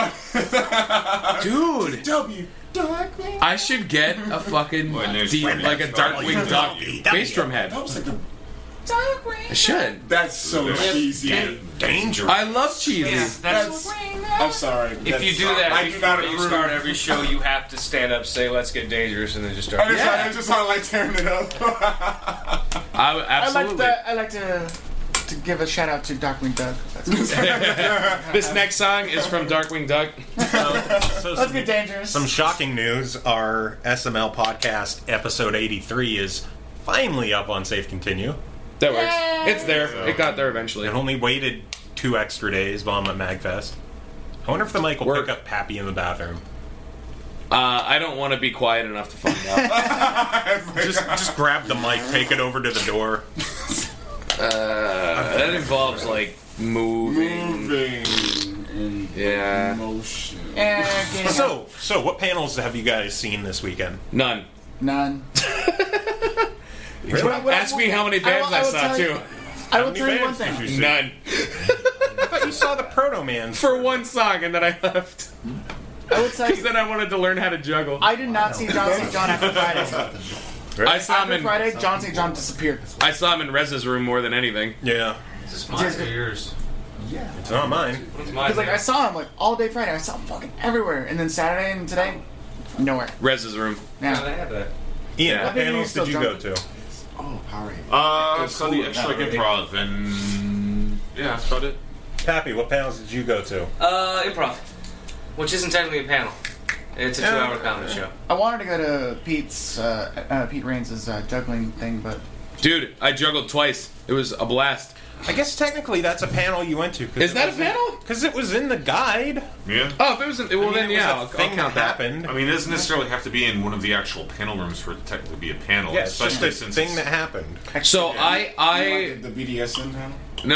Dude, W. Darkwing. I should get a fucking When there's- D, when like a there's- Darkwing Duck bass drum head. That was like the. I should. That's so cheesy. Danger. I love cheesy. Yeah, that's, I'm sorry. if you do that, I every, do not when you approve. start every show, you have to stand up, say "Let's get dangerous," and then just start. I just, Yeah. I just sound like tearing it up. I would- I like absolutely. that. I like to to give a shout out to Darkwing Duck. That's good. This next song is from Darkwing Duck. So Let's some, get dangerous. some shocking news. Our S M L podcast episode eighty-three is finally up on Safe Continue. That works. It's there. It got there eventually. It only waited two extra days while I'm at MagFest. I wonder if the mic will Work. pick up Pappy in the bathroom. Uh, I don't want to be quiet enough to find out. Just just grab the mic, take it over to the door. Uh, that involves like moving. Moving in Yeah. motion. And getting out. So, so what panels have you guys seen this weekend? None. None. Really? Ask me how many I will- bands I I, will saw tell you- too. I How will many tell you one bands thing. did you see? None. I thought you saw the Proto Man. For one song, and then I left I will tell because you. then I wanted to learn how to juggle. I did not see John Saint John after Friday. I saw him After in. Friday, John Saint John disappeared. I saw him in Rez's room more than anything. Yeah, Is this mine or yours? it's not mine. What's mine? Because like I saw him like all day Friday. I saw him fucking everywhere, and then Saturday and today, nowhere. Rez's room. Yeah. I have that. Ian, Yeah. what I think panels he's still did you go drunk. to? Oh, Power Rangers. Uh, so the cool. extra like Not really. improv and yeah, that's about it. Pappy, what panels did you go to? Uh, improv, which isn't technically a panel. It's a Yeah. two-hour comedy show. I wanted to go to Pete's uh, uh, Pete Raines' uh, juggling thing, but Dude, I juggled twice. It was a blast. I guess technically that's a panel you went to. Is that a panel? Because it was in the guide. Yeah. Oh, if it was, well I mean, then it was yeah, a I'll, I'll thing count that that. happened. I mean, it doesn't necessarily have to be in one of the actual panel rooms for it to technically be a panel. Yeah, it's just especially a since thing it's- that happened. So I, I Like the B D S M panel? no,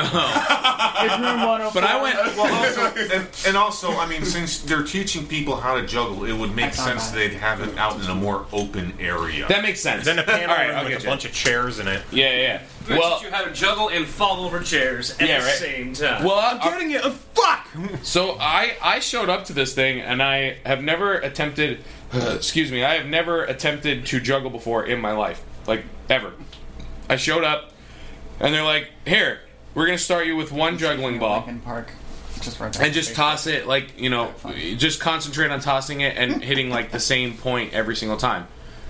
it's room one oh four. but I went. Well, also, and, and also, I mean, since they're teaching people how to juggle, it would make I saw sense that. they'd have it out in a more open area. That makes sense. Then a panel All right, room I'll with get a you. bunch of chairs in it. Yeah, yeah. yeah. Well, Well, teach you how to juggle and fall over chairs at Yeah, the right. same time. well, I'm Getting it. Fuck. So I I showed up to this thing and I have never attempted excuse me, I have never attempted to juggle before in my life. Like ever. I showed up and they're like, "Here, we're going to start you with one juggling ball Lincoln Park, just right and just toss it like, you know, just concentrate on tossing it and hitting like the same point every single time."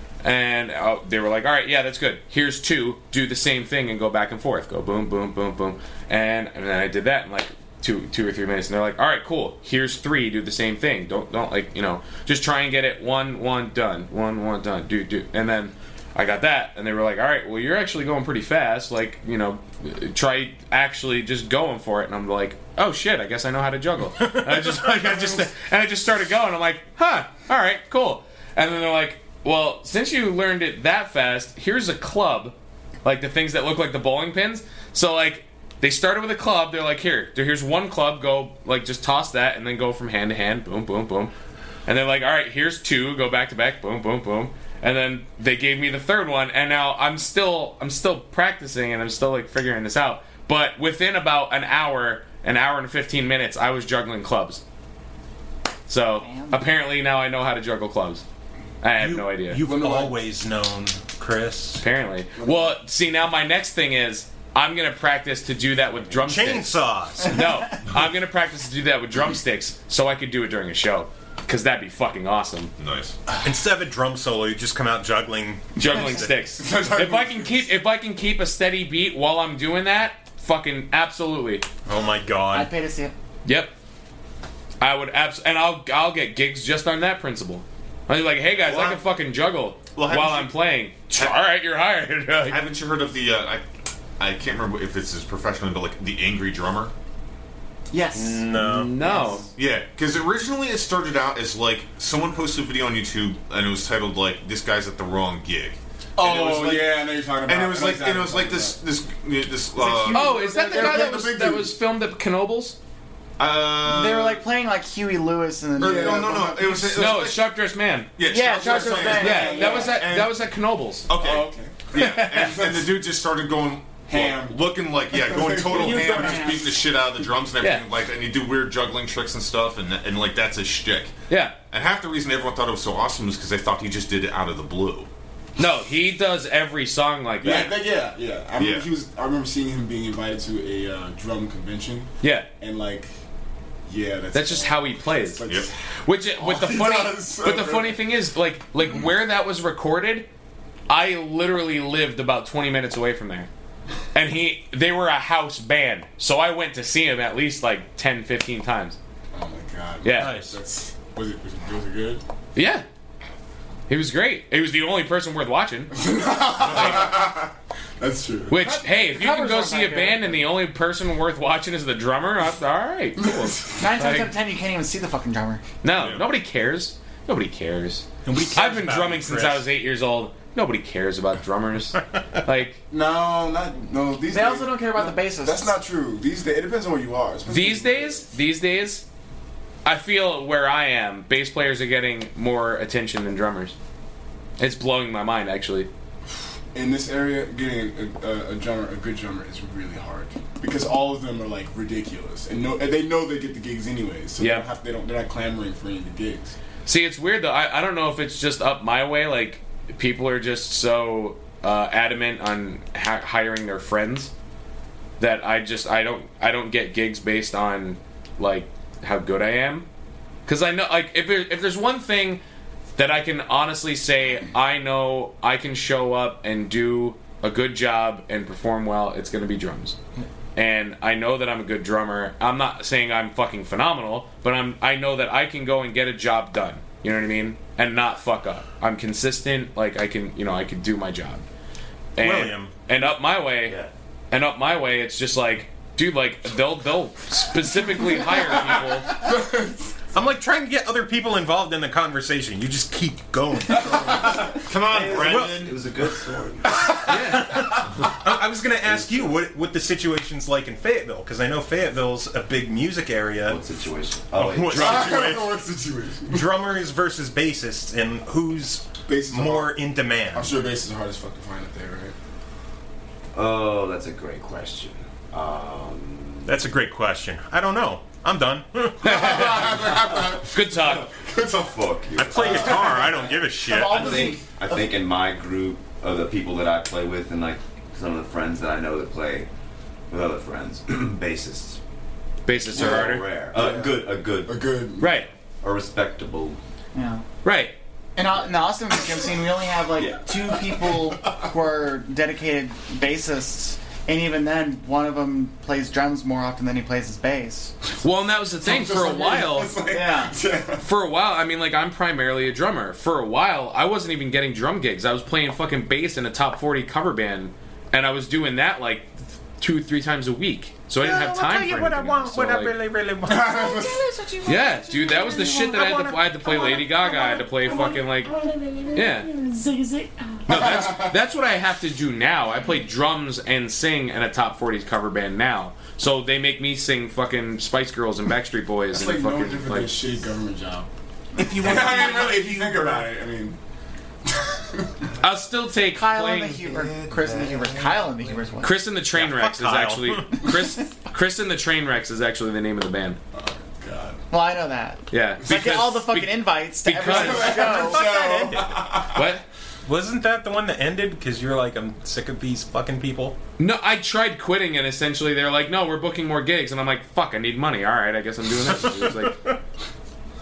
And uh, they were like, "All right, yeah, that's good. Here's two. Do the same thing and go back and forth. Go boom, boom, boom, boom." And, and then I did that in like two, two or three minutes. And they're like, "All right, cool. Here's three. Do the same thing. Don't, don't like, you know, just try and get it one, one, done. One, one, done. Do, do." And then I got that, and they were like, "All right, well, you're actually going pretty fast. Like, you know, try actually just going for it." And I'm like, "Oh shit, I guess I know how to juggle." And I just, like, I just, and I just started going. I'm like, "Huh, all right, cool." And then they're like, "Well, since you learned it that fast, here's a club, like the things that look like the bowling pins." So like, they started with a club. They're like, "Here, there- here's one club. Go like just toss that, and then go from hand to hand. Boom, boom, boom." And they're like, "All right, here's two. Go back to back. Boom, boom, boom." And then they gave me the third one, and now I'm still I'm still practicing, and I'm still like figuring this out. But within about an hour, an hour and fifteen minutes, I was juggling clubs. So Damn. apparently now I know how to juggle clubs. I have You- no idea. You've Wonder why- always known, Chris. Apparently. Well, see, now my next thing is I'm gonna practice to do that with drumsticks. Chainsaws. No, I'm gonna practice to do that with drumsticks so I could do it during a show. because that'd be fucking awesome. Nice. Instead of a drum solo, you just come out juggling. Juggling sticks. If I can keep if I can keep a steady beat while I'm doing that, fucking absolutely. Oh my god. I'd pay to see it. Yep. I would abs and I'll I'll get gigs just on that principle. I'll be like, hey guys, Well, I can fucking juggle well, haven't while you- I'm playing. All right, you're hired. Haven't you heard of the? Uh, I I can't remember if this is professionally, but like the Angry Drummer. Yes. No. no. Yeah, because originally it started out as like someone posted a video on YouTube and it was titled like "This guy's at the wrong gig." And it was Oh like- yeah, I know you're talking about. And it was I know like and exactly it was like what this you're this this uh, Oh, is that the They're guy that playing the was big that dude. was filmed at Knoebels? uh They were like playing like Huey Lewis and or- then no no no it was, it was No, like, it's Sharp Dressed Man. yeah Yeah, Sharp Sharp Dressed Dressed Man. Man. Yeah, Yeah, that yeah. was at And- that was at Knoebels. Okay, Oh, okay. yeah, and, and the dude just started going Ham. looking like yeah, going total He was ham, going just ham. beating the shit out of the drums and everything, Yeah. like, and you do weird juggling tricks and stuff, and and like that's his shtick. Yeah. And half the reason everyone thought it was so awesome is because they thought he just did it out of the blue. No, he does every song like Yeah, that. that, yeah, yeah. I remember Yeah. he was. I remember seeing him being invited to a uh, drum convention, Yeah. and like, yeah, that's That's just how he plays. Like, Yep. Which with the he funny does, so but the good. funny thing is like like where that was recorded, I literally lived about twenty minutes away from there. And he they were a house band. So I went to see him at least like ten, fifteen times. Oh my god. Yeah. Nice. That's was it? Was it, was it good? Yeah. He was great. He was the only person worth watching. That's true. Which, hey, if you can covers go aren't see that a good. band and the only person worth watching is the drummer, I- all right, cool. Nine times Like- out of ten, you can't even see the fucking drummer. No, Yeah. nobody cares. Nobody cares. Nobody cares I've been about drumming you, since Chris. I was eight years old. Nobody cares about drummers. Like, No, not no. These They days, also don't care about the bassists. That's not true. These days, it depends on where you are. especially these days, these days, I feel where I am, bass players are getting more attention than drummers. It's blowing my mind, actually. in this area, getting a, a, a drummer, a good drummer, is really hard because all of them are like ridiculous, and no, and they know they get the gigs anyways. So Yeah. they don't have, they don't, they're not clamoring for any of the gigs. See, it's weird though. I, I don't know if it's just up my way. Like, people are just so uh, adamant on ha- hiring their friends that I just I don't I don't get gigs based on like how good I am. Because I know, like, if there, if there's one thing that I can honestly say, I know I can show up and do a good job and perform well, it's going to be drums. And I know that I'm a good drummer. I'm not saying I'm fucking phenomenal, but I'm I know that I can go and get a job done. You know what I mean? And not fuck up. I'm consistent. Like, I can, you know, I can do my job. And, William. And up my way, Yeah. and up my way, it's just like, dude, like, they'll they'll specifically hire people. I'm like trying to get other people involved in the conversation. You just keep going. Come on, Brendan. It was a good story. I, I was going to ask you what what the situation's like in Fayetteville, because I know Fayetteville's a big music area. What situation? Oh, wait. What I don't situation? know what situation. Drummers versus bassists, and who's Bassists are more hard. in demand? I'm sure bass is hard as fuck to find up there, right? Oh, that's a great question. Um, That's a great question. I don't know. I'm done. Good talk. it's a fuck you. I play guitar. I don't give a shit. I think I think in my group of the people that I play with, and like some of the friends that I know that play with other friends, bassists. Bassists are So harder. rare. A good, a good, A good. Right. a respectable. Yeah. Right. In, Au- in the Austin music scene, we only have like Yeah. two people who are dedicated bassists, and even then, one of them plays drums more often than he plays his bass. Well, and that was the thing. For a while, It's like- Yeah. for a while, I mean, like, I'm primarily a drummer. For a while, I wasn't even getting drum gigs. I was playing fucking bass in a top forty cover band, and I was doing that like two, three times a week. So I didn't have time for anything else. So, like- really want. Yeah, dude, that was the shit that I had to. I had to play Lady Gaga. I had to play fucking like, yeah. No, that's that's what I have to do now. I play drums and sing in a top forties cover band now. So they make me sing fucking Spice Girls and Backstreet Boys It's and like no fucking different than a like. shitty government job. If you I want mean, really, if you think about it, I mean, I'll still take Kyle and the playing. Huber, Chris and the Hubers. Kyle and the Hubers. What? Chris and the Trainwrecks is Kyle. actually Chris. Chris and the Trainwrecks is actually the name of the band. God. Well, I know that. Yeah, I get all the fucking be- invites to every because- single show. what? Wasn't that the one that ended? Because you're like, I'm sick of these fucking people. No, I tried quitting, and essentially they're like, "No, we're booking more gigs," and I'm like, "Fuck, I need money. All right, I guess I'm doing this." It's like,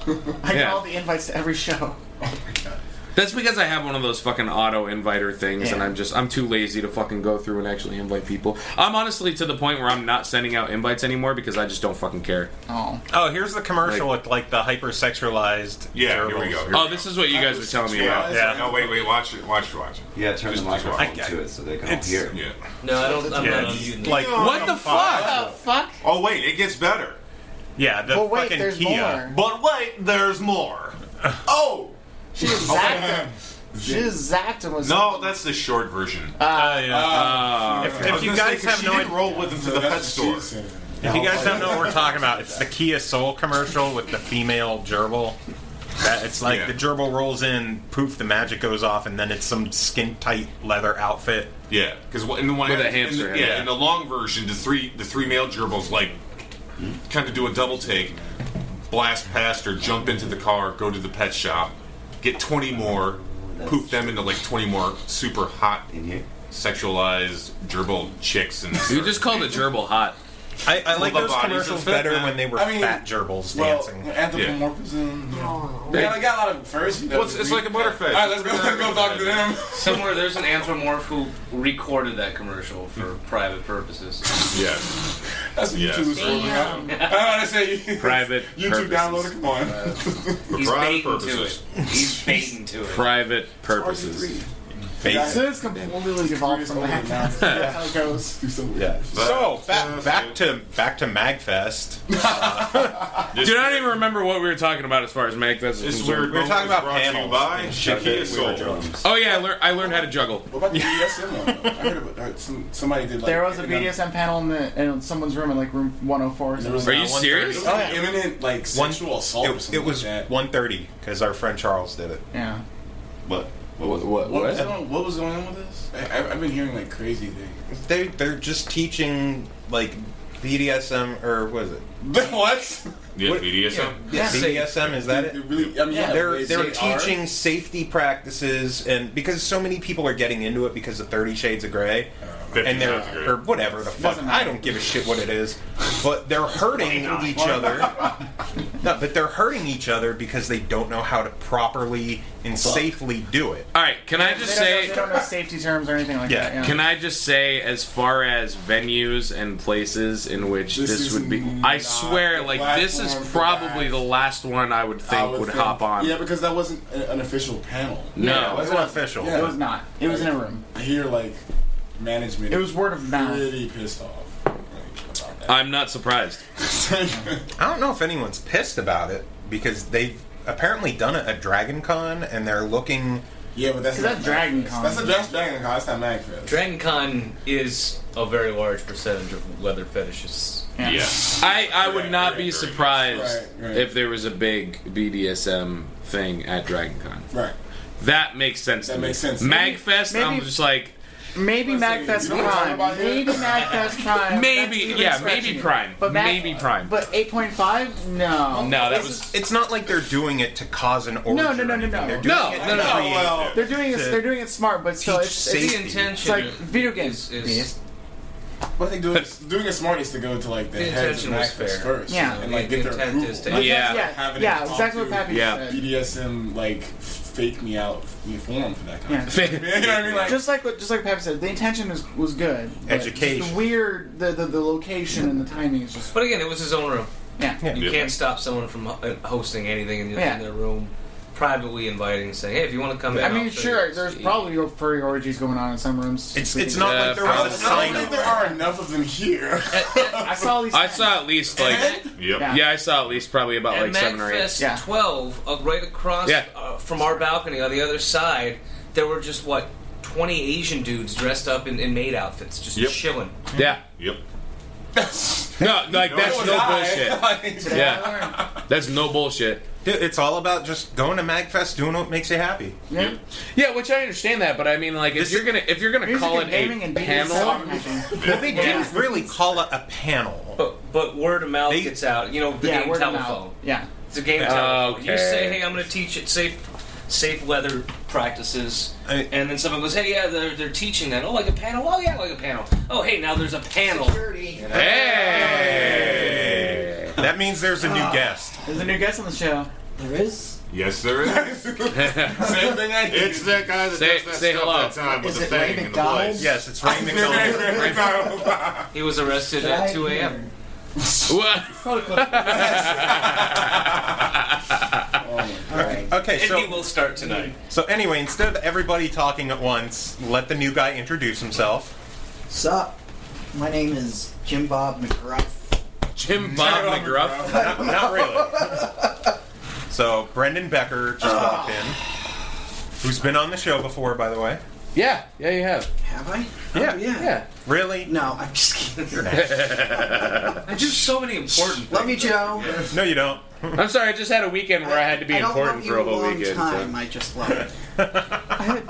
I get Yeah. all the invites to every show. That's because I have one of those fucking auto inviter things, Yeah. and I'm just I'm too lazy to fucking go through and actually invite people. I'm honestly to the point where I'm not sending out invites anymore because I just don't fucking care. Oh. Oh, here's the commercial Like- with like the hypersexualized. Yeah, here we gerbils. go. Here Oh, we this go. is what you guys were telling me about. Yeah. No, wait, wait, watch it, watch it, watch it. Yeah, turn Just- the just microphone watch. to it so they can all It's- hear. Yeah. No, I don't. I'm Yeah, not it's unmuting. like What the fuck? The fuck? Oh wait, it gets better. yeah, the But wait, fucking there's Kia. more. But wait, there's more. Oh She just zapped him. She just zapped him with no, something. that's the short version. Uh, yeah. Uh, if, I if was you gonna say, guys 'cause have she no didn't idea, roll with them to the pet store. if you guys don't know what we're talking about, it's the Kia Soul commercial with the female gerbil. That it's like Yeah. the gerbil rolls in, poof, the magic goes off, and then it's some skin tight leather outfit. Yeah, because in the one, With a in hamster the, head. yeah, Yeah. in the long version, the three the three male gerbils like kind of do a double take, blast past her, jump into the car, go to the pet shop, get twenty more, poof them into like twenty more super hot, In here. sexualized gerbil chicks, and you just called a gerbil hot. I, I like the those bodies commercials are fit, better man. when they were I mean, fat gerbils Well, dancing. anthropomorphism. We got, I got a lot of furs. well, it's, it's like a butterfish. All right, let's go. Let's go talk to them. Somewhere there's an anthropomorph who recorded that commercial for private purposes. Yeah, That's what Yes. YouTube is for. man. I want to say Private YouTube purposes. downloader. Come on. for He's private baiting purposes. to it. He's baiting to it. Private purposes. Face- So it's completely devolved from that. That's how it goes. Yeah. So back, back to back to Magfest. Do not even remember what we were talking about as far as Magfest is This concerned. weird We were talking about brought to you panels. by Shit, Shakia we were Soul. drunk. Oh yeah, I, lear- I learned how to juggle. What about the B D S M one? I heard about uh, some, somebody did like. There was a B D S M panel in, the, in someone's room in like room one oh four. There was Are uh, you one serious? thirty. It was Oh, like yeah. imminent like One- sexual assault or It, something it was like that. one thirty because our friend Charles did it. Yeah. What? What What? was What? What was, what? going, what was going on with this? I, I've, I've been hearing like crazy things. They they're just teaching like B D S M or what is it? What? Yeah, What- B D S M. Yeah. B D S M is that They it? really, I mean, yeah, They're they, they're they are. teaching safety practices and because so many people are getting into it because of Thirty Shades of Grey. And they're or whatever the fuck. Doesn't I matter. don't give a shit what it is, but they're hurting each other. No, but they're hurting each other because they don't know how to properly and safely do it. All right, can I They just don't, know, say? they don't know safety terms or anything like Yeah. that. Yeah. Can I just say, as far as venues and places in which This this, is would be, not I swear, the like this is platform for probably that. the last one I would think I would, think- hop on. Yeah, because that wasn't a- an official panel. No, It wasn't official. Yeah. It was not. It was in a room. I hear like management. It was word of mouth. pretty pissed off like, about that. I'm not surprised. I don't know if anyone's pissed about it because they've apparently done it at Dragon Con and they're looking. yeah, but that's 'Cause not that's Dragon Magfest. Con. That's a that's Dragon Con. That's not Magfest. Dragon Con is a very large percentage of leather fetishists. Yeah. Yeah. I, I would Right, not right, be very surprised Right, right. if there was a big B D S M thing at Dragon Con. Right. That makes sense That to makes me. sense. Magfest, Maybe- I'm just like, Maybe Let's see, Magfest you know what I'm talking Prime. about here? Maybe Magfest Prime. maybe, That's even yeah, stretching maybe it. Prime. But Mag- maybe Prime. But eight point five? No. no, that This was. is- It's not like they're doing it to cause an orgy. No, no, no, or no, anything. no. They're doing No, it no, to no. create- Well, They're doing it. to They're doing it smart, but still, teach it's, safety. it's The intention it's like is- video games. is- is- What they doing? Doing it smart is to go to like the, The heads of intention was Magfest fair. first. Yeah. And like The get their intent approval. is to- But Yeah. that's- Having yeah, it yeah, exactly what talk Pappy to Yeah. said. B D S M like fake me out forum for that kind Yeah. of thing. You know what I mean? Like, Just like what, just like Pappy said, the intention was was good. but Education. just The weird, the, the the location and the timing is just But again, it was his own room. yeah. Yeah. You Yep. can't stop someone from ho- hosting anything in, Yeah. in their room, privately inviting and saying, "Hey, if you want to come in." I I'll mean, show sure, you." there's probably furry orgies going on in some rooms. It's it's not Yeah, like there probably. was a I sign. don't think there are enough of them here. I saw at least. I ten. saw at least like, Yep. Yeah. yeah, I saw at least probably about At like seven or eight. MagFest Yeah. twelve, uh, right across Yeah. uh, from our balcony on the other side, there were just what twenty Asian dudes dressed up in, in maid outfits, just Yep. chilling. Yeah, Yep. no, like that's no bullshit. Today Yeah. I learned. That's no bullshit. Dude, it's all about just going to Magfest, doing what makes you happy. Yeah. Yeah, which I understand that, but I mean, like, if This- you're gonna if you're gonna Music call and it gaming a and B D S M panel, packaging. Well, they didn't really call it a panel. But but word of mouth They- gets out. You know, the Yeah, game word of telephone. mouth. Yeah. It's a game Oh, telephone. You okay. say, "Hey, I'm going to teach it safe, safe leather practices," I- and then someone goes, "Hey, yeah, they're, they're teaching that. Oh, like a panel. Oh, yeah, like a panel. Oh, hey, now there's a panel." hey, That means there's a new guest. There's a new guest on the show. There is? Yes, there is. Same thing I did. It's that guy that Say- does that say stuff hello. that time with Is the it thing Ray in the McDonald? place. Yes, it's Ray McDonald. He was arrested at two a.m. What? Alright. Okay, And so he will start tonight. so anyway, instead of everybody talking at once, let the new guy introduce himself. Sup? My name is Jim Bob McGruff. Jim Bob McGruff? Not, not really. So Brendan Becker just walked in, who's been on the show before, by the way. Yeah, yeah, you have. Have I? Yeah. Oh, yeah. Yeah. Really? No, I'm just kidding. I do so many important Love you, things. Joe. No, you don't. I'm sorry, I just had a weekend where I, had to be I don't important love for you a whole long weekend. Time. so- I just love it. I, had,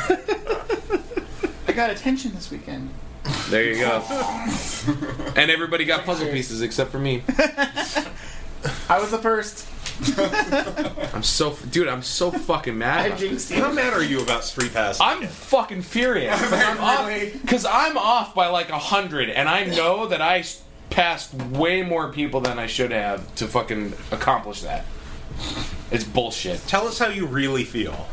I got attention this weekend. There you go. And everybody got puzzle pieces except for me. I was the first. I'm so, dude, I'm so fucking mad. I jinxed How you. mad are you about Street Pass? I'm fucking furious because I'm off because I'm off by like a hundred, and I know that I s- passed way more people than I should have to fucking accomplish that. It's bullshit. Tell us how you really feel.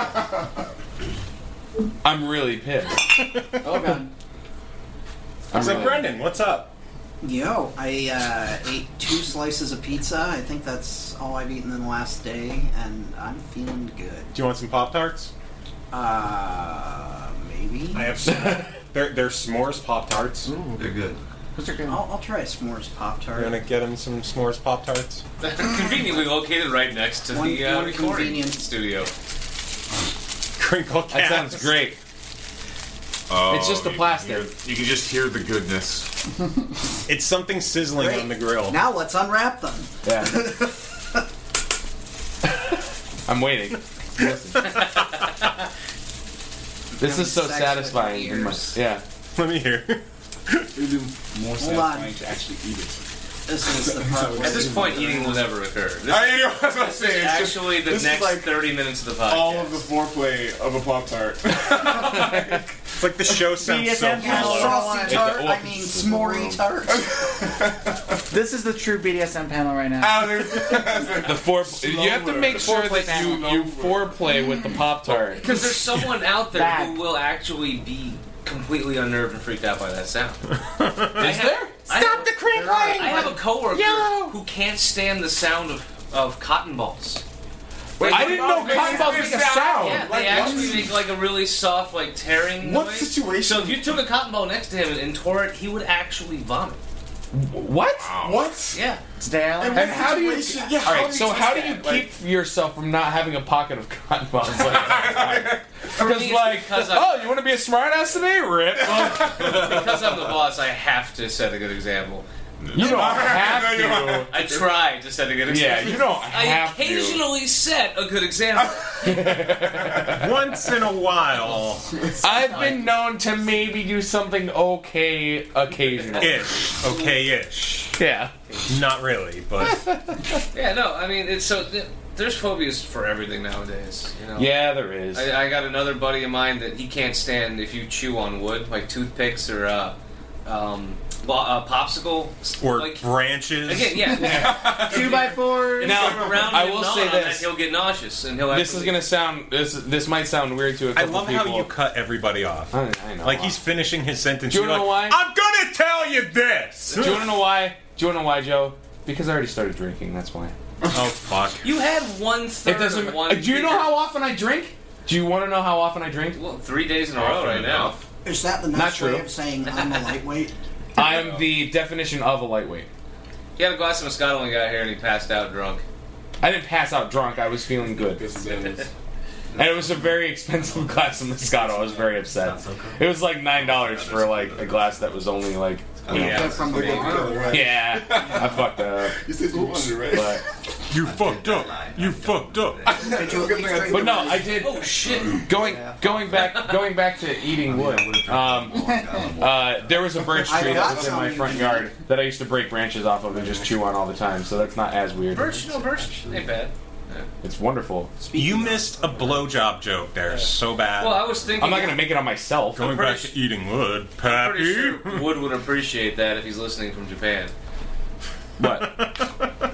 I'm really pissed. Oh god. I'm So really- Brendan, what's up? Yo, I uh, ate two slices of pizza. I think that's all I've eaten in the last day, and I'm feeling good. Do you want some Pop Tarts? Uh, maybe. I have some. they're, they're s'mores Pop Tarts. They're good. Those are good. I'll, I'll try a s'mores Pop You're Tart. gonna get him some s'mores Pop Tarts. Conveniently located right next to One- the uh, one recording convenient- studio. Crinkle That Cats. sounds great. Oh, It's just the you can plastic. hear- You can just hear the goodness. It's something sizzling Great. on the grill. Now let's unwrap them. Yeah. I'm waiting. Listen. This is so Sex with satisfying. in my- ears. yeah. Let me hear. It would be more Hold on. satisfying to actually eat it. This is the part where At this point, eating will never occur. This, I know what I'm this saying. is It's just actually the this is next like thirty minutes of the podcast. all of the foreplay of a Pop Tart. It's like the show sounds so B D S M Yeah, hollow. saucy tart. oh. I mean, s'morey tart. This is the true B D S M panel right now. The fore. You have to make The sure foreplay that you, panel. you foreplay with the Pop Tart. Because there's someone out there Back. who will actually be completely unnerved and freaked out by that sound. Is there? Stop the crinkling! I have a coworker Yellow. who can't stand the sound of, of cotton balls. Wait, I didn't know cotton balls make a sound. Yeah, Like they actually what? make like a really soft, like tearing What noise. situation? So if you took a cotton ball next to him and tore it, he would actually vomit. What? What? Yeah. Stale. And And how do you? situation- yeah, all how right. do So you how do test you that? keep yourself from not having a pocket of cotton balls? Like, For me, because it's like, because I'm- oh, you want to be a smartass today, Rip? Because I'm the boss, I have to set a good example. You don't No, have you to. don't. I try to set a good Yeah, example. you don't I have to. occasionally set a good example. Once in a while. I've been known to maybe do something okay occasionally. Ish. Okay-ish. Yeah. Not really, but Yeah, no, I mean, it's so th- there's phobias for everything nowadays. You know. Yeah, there is. I, I got another buddy of mine that he can't stand if you chew on wood, like toothpicks or uh, um, bo- uh, popsicle. or like, branches. again, yeah. Two by fours. Now, if I'm around I him will gnawing say on that, this. he'll get nauseous and he'll. This is actually- gonna sound. This this might sound weird to a I couple love people. how you cut everybody off. I, I know. Like he's finishing his sentence. Do you you're know like, why? I'm gonna tell you this. Do you want to know why? Do you want to know why, Joe? Because I already started drinking. That's why. Oh fuck. You had one third It doesn't. of one. uh, do you know beer. how often I drink? Do you want to know how often I drink? Well, three days in a row Often right now. enough. Is that the Not nice way true. of saying I'm a lightweight? I am the definition of a lightweight. He had a glass of Moscato when he got here and he passed out drunk. I didn't pass out drunk. I was feeling good. And it was a very expensive glass of Moscato. I was very upset. It was like nine dollars for like a glass that was only like. You know, Yeah. From the water. yeah, I fucked up. You said you wanted it, right? But You fucked up. You fucked up. Did you at least drink but no, the- I did. Oh shit! Going going back going back to eating wood. Um, uh, there was a birch tree that was in my front yard that I used to break branches off of and just chew on all the time. So that's not as weird. Birch, no birch, ain't bad. It's wonderful. You missed a blowjob joke there so bad. Well, I was thinking. I'm not gonna make it on myself. Going pretty back to eating wood, I'm Pappy. pretty sure Wood would appreciate that if he's listening from Japan. What? Wait,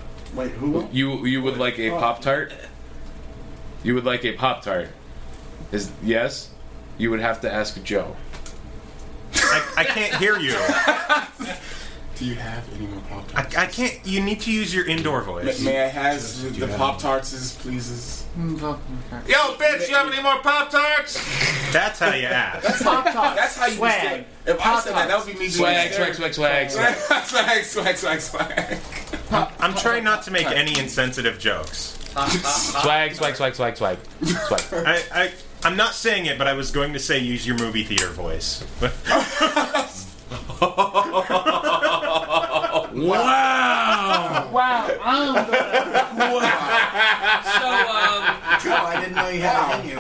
Wait, who will? You you would like a Pop Tart? You would like a Pop Tart? Is yes? You would have to ask Joe. I, I can't hear you. Do you have any more Pop I, Tarts? I can't. You need to use your indoor voice. May I have the, the Pop Tarts, please? Yo, bitch, you have any more Pop Tarts? That's how you ask. Pop Tarts. That's how you swag. say it. If I said that, that would be me. Swag, swag, swag, swag, swag. swag, swag, swag, swag. I'm trying not to make any insensitive jokes. Swag, swag, swag, swag, swag. Swag. I, I, I'm not saying it, but I was going to say use your movie theater voice. Wow! Wow. I'm So, um, Joe, I didn't know you had it in you.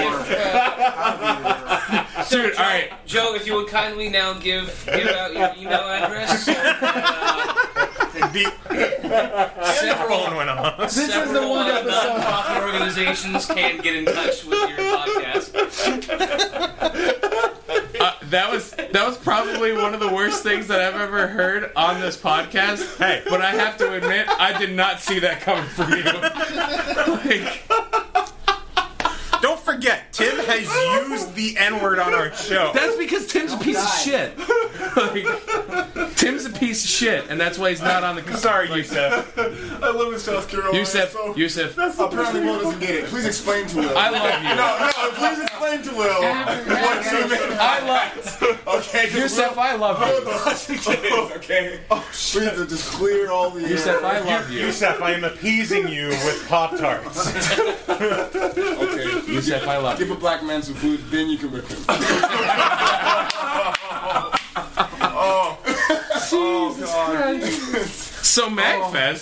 so Dude, Joe, alright. Joe, if you would kindly now give give out your email address. So that, The, uh, the several phone went off. This is the several one uh, episode. nonprofit organizations can get in touch with your podcast. Uh, that was that was probably one of the worst things that I've ever heard on this podcast. Hey. But I have to admit, I did not see that coming from you. Like, Don't forget, Tim has used the N-word on our show. that's because Tim's a piece of shit. Like, Tim's a piece of shit, and that's why he's not on the. Sorry, Yusef. I live in South Carolina. Yusef, so Yusef, apparently Will doesn't get it. Please explain to Will. I love you. No, no, please explain to Will what you meant. I love Okay, just Yusef. Will- I love you. okay. Please just clear all the. Yusef, I love you. Yusef, I am appeasing you with Pop-Tarts. Okay. Yusef, I love Give you. a black man some food, then you can whip him. Oh, So MagFest.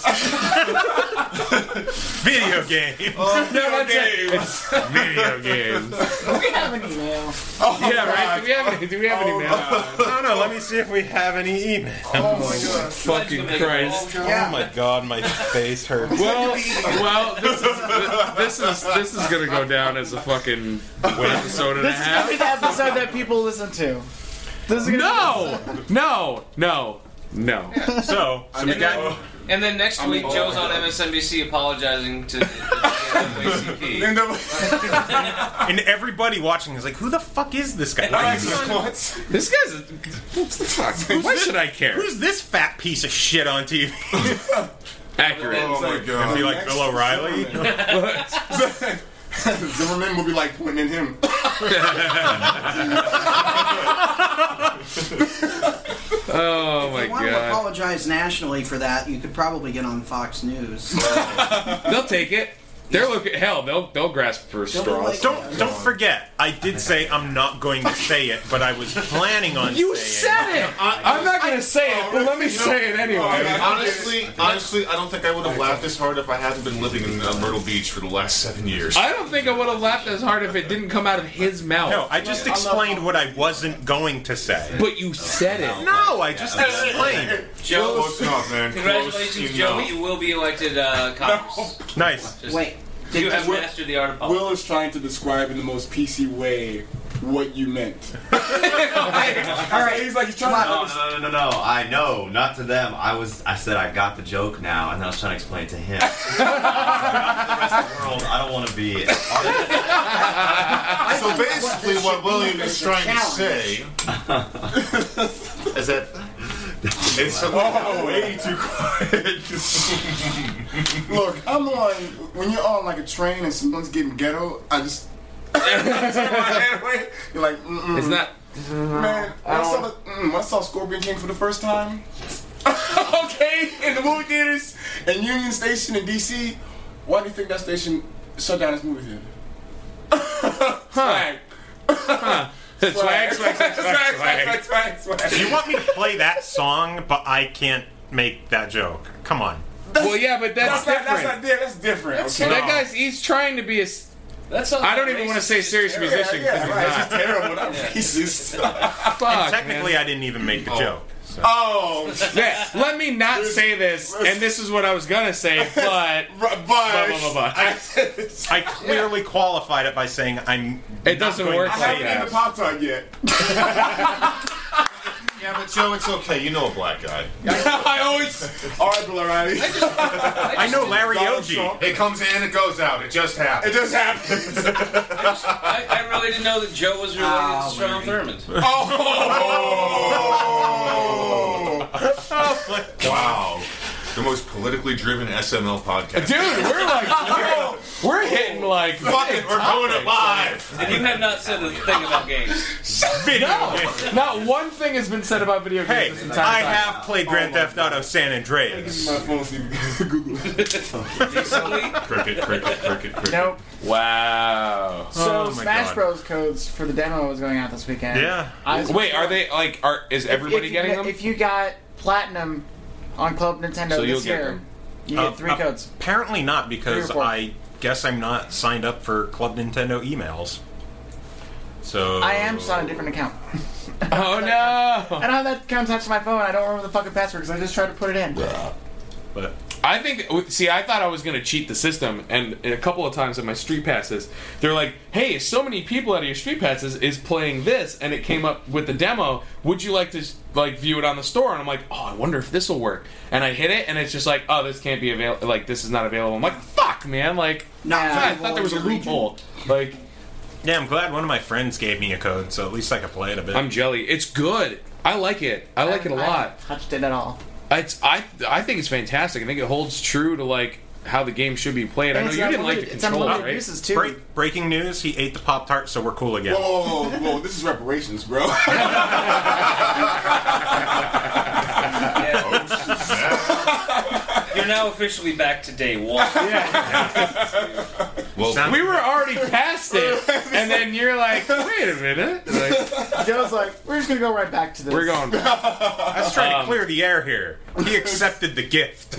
video game. No, that's it. It's video games. Do we have an email? Yeah, right. Do we have any? Do we have an email? No, no, let me see if we have any email. Oh my god. Fucking Christ. Oh my god, my face hurts. Well, well, this is this is this is gonna go down as a fucking episode and a This is gonna be half. the episode that people listen to. This is gonna No, no, no, no. So, so we And got... then, and then next week, Joe's on M S N B C apologizing to the N double A C P. And the- And everybody watching is like, who the fuck is this guy? Why, is he on- This guy's a. Why should I care? who's this fat piece of shit on T V? Accurate. Oh my Gonna god. be like Bill O'Reilly? Zimmerman will be like pointing at him. Oh my If you want to god. apologize nationally for that, you could probably get on Fox News. They'll take it. They're looking. Hell, they'll they'll grasp for straws. Don't don't forget, I did say I'm not going to say it, but I was planning on You saying said it. I'm not gonna say it, but let me say it anyway. Honestly, honestly, I don't think I would have laughed this hard if I hadn't been living in uh, Myrtle Beach for the last seven years. I don't think I would have laughed as hard if it didn't come out of his mouth. No, I just explained what I wasn't going to say. But you said it. No, I just explained. Joe, Close enough, man. congratulations, Close Joe. enough. You will be elected uh, Congress. Nice. Just- Wait, You have Will- mastered the art of politics. Will is trying to describe in the most P C way what you meant. All right. He's like, he's trying No, to. no, no, no, no. I know, not to them. I was. I said I got the joke now, and then I was trying to explain it to him. Not to the rest of the world. I don't want to be. So basically, what William is trying to say is that it's oh, way too quiet. Look, I'm on. When you're on like a train and someone's getting ghetto, I just. You're like, mm-mm. It's not. Man, when I, saw the, mm, when I saw Scorpion King for the first time, okay, in the movie theaters in Union Station in D C, why do you think that station shut down its movie theater? Swag. Huh. Swag, swag, swag, swag, swag, swag. swag, swag. You want me to play that song, but I can't make that joke. Come on. Well, yeah, but that's, That's not, different. that's not there. That's different. That's okay? That guy's. He's trying to be a. s- That sounds I don't like even racist. want to say serious It's musician Yeah, because yeah, right. It's he's not. terrible. Not racist. Fuck, Technically, man. I didn't even make the joke. So. Oh, Yeah, let me not say this, and this is what I was gonna say, but but blah, blah, blah, blah. I said it's- I clearly qualified it by saying I'm. It not doesn't going work to I say like haven't that. eaten the Pop Tart yet. Yeah, but Joe, it's okay. You know a black guy. I always. All right, Bill O'Reilly. I know Larry Donald Ogie. Trump. It comes in, it goes out. It just It happens. just happens. I, I really didn't know that Joe was related Oh, to Strom Larry. Thurmond. Oh! Wow. The most politically driven S M L podcast. Dude, we're like, we're, we're hitting like. Fuck it, we're going it live. And you have not said a thing about games. Video No, games. not one thing has been said about video games Hey, this entire I time. have played Grand Theft Auto San Andreas. My phone so you can Google it. Decently. Cricket, cricket, cricket, cricket. Nope. Wow. So Oh my Smash God. Bros. codes for the demo was going out this weekend. Yeah. I was- Wait, are they like? Are is everybody if, getting if, them? If you got platinum on Club Nintendo So you'll this get year, them. you get Uh, three uh, codes. Apparently not, because Three or four. I guess I'm not signed up for Club Nintendo emails. So I am just on a different account. Oh no! I don't have that account attached to my phone. I don't remember the fucking password because I just tried to put it in. But I think. See, I thought I was gonna cheat the system, and a couple of times in my street passes, they're like, "Hey, so many people out of your street passes is playing this," and it came up with the demo. Would you like to like view it on the store? And I'm like, "Oh, I wonder if this will work." And I hit it, and it's just like, "Oh, this can't be available. Like, this is not available." I'm like, "Fuck, man!" Like, Not God, I available thought there was a in your region. loophole. Like, yeah, I'm glad one of my friends gave me a code, so at least I could play it a bit. I'm jelly. It's good. I like it. I like it a I haven't lot. touched it at all. It's I I think it's fantastic. I think it holds true to like how the game should be played. I know It's you didn't like the unlimited- it's controls, unlimited right? uses too. Break, breaking news: he ate the Pop Tart, so we're cool again. Whoa, whoa, whoa, whoa, this is reparations, bro. You're now officially back to day one. Well, Sound- We were already past it, and then you're like, "Wait a minute!" Like, Joe's like, we're just gonna go right back to this. we're going. I was trying Um, to clear the air here. He accepted the gift.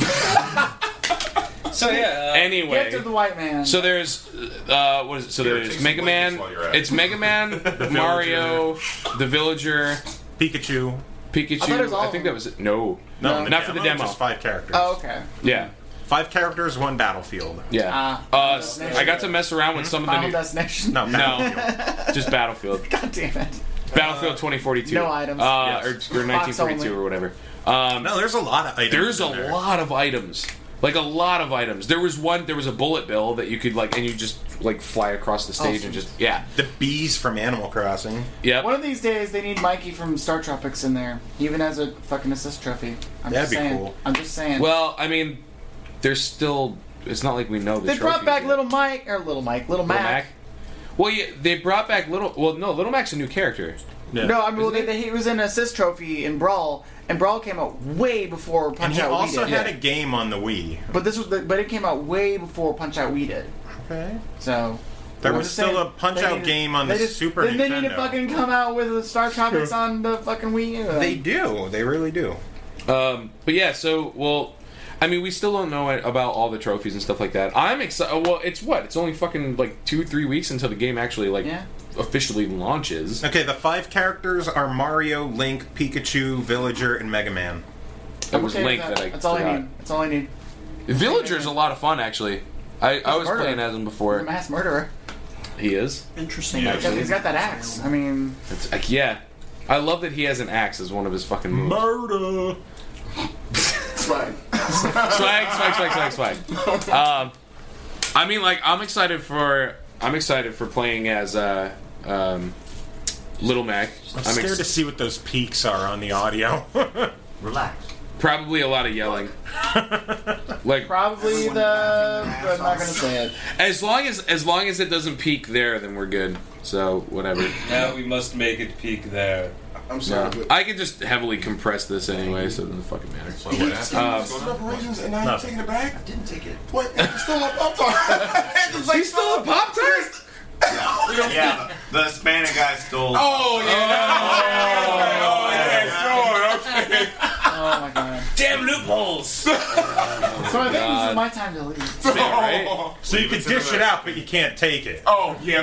So yeah, uh, Anyway, Gift of the white man. so there's uh, what is it? So Here, there's take some Mega blankets Man. while you're at It's it. Mega Man, Mario, the Villager, Pikachu. Pikachu. I thought it was all I of think them. that was it. No, No, No. the Not for the demo. Just five characters. oh, okay. yeah, Five characters, one battlefield. yeah. Ah. uh, I got to mess around with some of the Final new. Destination. No, No, battlefield. just Battlefield. God damn it. Battlefield twenty forty-two. no items. Uh, Yes. or, or nineteen forty-two only. or whatever. Um, No, there's a lot of items. there's a in there. lot of items. Like a lot of items. There was one. There was a bullet bill that you could like, and you just like fly across the stage and just yeah, The bees from Animal Crossing. yep. One of these days, they need Mikey from Star Tropics in there, even as a fucking assist trophy. I'm That'd just be saying. cool. I'm just saying. Well, I mean, there's still. It's not like we know the they brought trophies back yet. Little Mike or Little Mike, Little Mac. Little Mac. Well, yeah, they brought back Little. Well, no, Little Mac's a new character. Yeah. No, I mean, well, Isn't they, they, he was in assist trophy in Brawl, and Brawl came out way before And Punch he Out also Wii did. had a game on the Wii. But this was, the, but it came out way before Punch Out Wii did. Okay. So There I'm was just still saying, a Punch they Out need to- game on they the just- Super then They need to Nintendo. fucking come out with the Star Tropics on the fucking Wii U. then. They do. They really do. Um, but yeah, so well, I mean, we still don't know about all the trophies and stuff like that. I'm excited. Well, it's what? It's only fucking like two, three weeks until the game actually like Yeah. officially launches. Okay, the five characters are Mario, Link, Pikachu, Villager, and Mega Man. It was Okay with Link that. I That's all I forgot. need. That's all I need. Villager's a lot of fun, actually. I, I was murderer. playing as him He's a before. mass murderer. He is. Interesting. Yeah, He's got, he's got that axe. I mean, It's, like, yeah. I love that he has an axe as one of his fucking moves. Murder. Swag. swag, swag, swag, swag, swag. Um, I mean, like, I'm excited for. I'm excited for playing as uh, um, Little Mac. I'm scared ex- to see what those peaks are on the audio. Relax. Probably a lot of yelling. Like, probably the. I'm not gonna say it. as long as as long as it doesn't peak there, then we're good. So whatever. now we must make it peak there. I'm No. sorry, but I can just heavily compress this anyway, so it doesn't fucking matter. What happened? It's reparations and now No. you're taking it back? I didn't take it. What? You stole my Pop Tart. He stole a Pop Tart? Yeah, the Hispanic guy stole. Oh, yeah. Oh, yeah, sure. Okay. Oh my god. Damn loopholes! So I think this God. is my time to leave. Yeah, right? So you can dish it out, but you can't take it. Oh, yeah.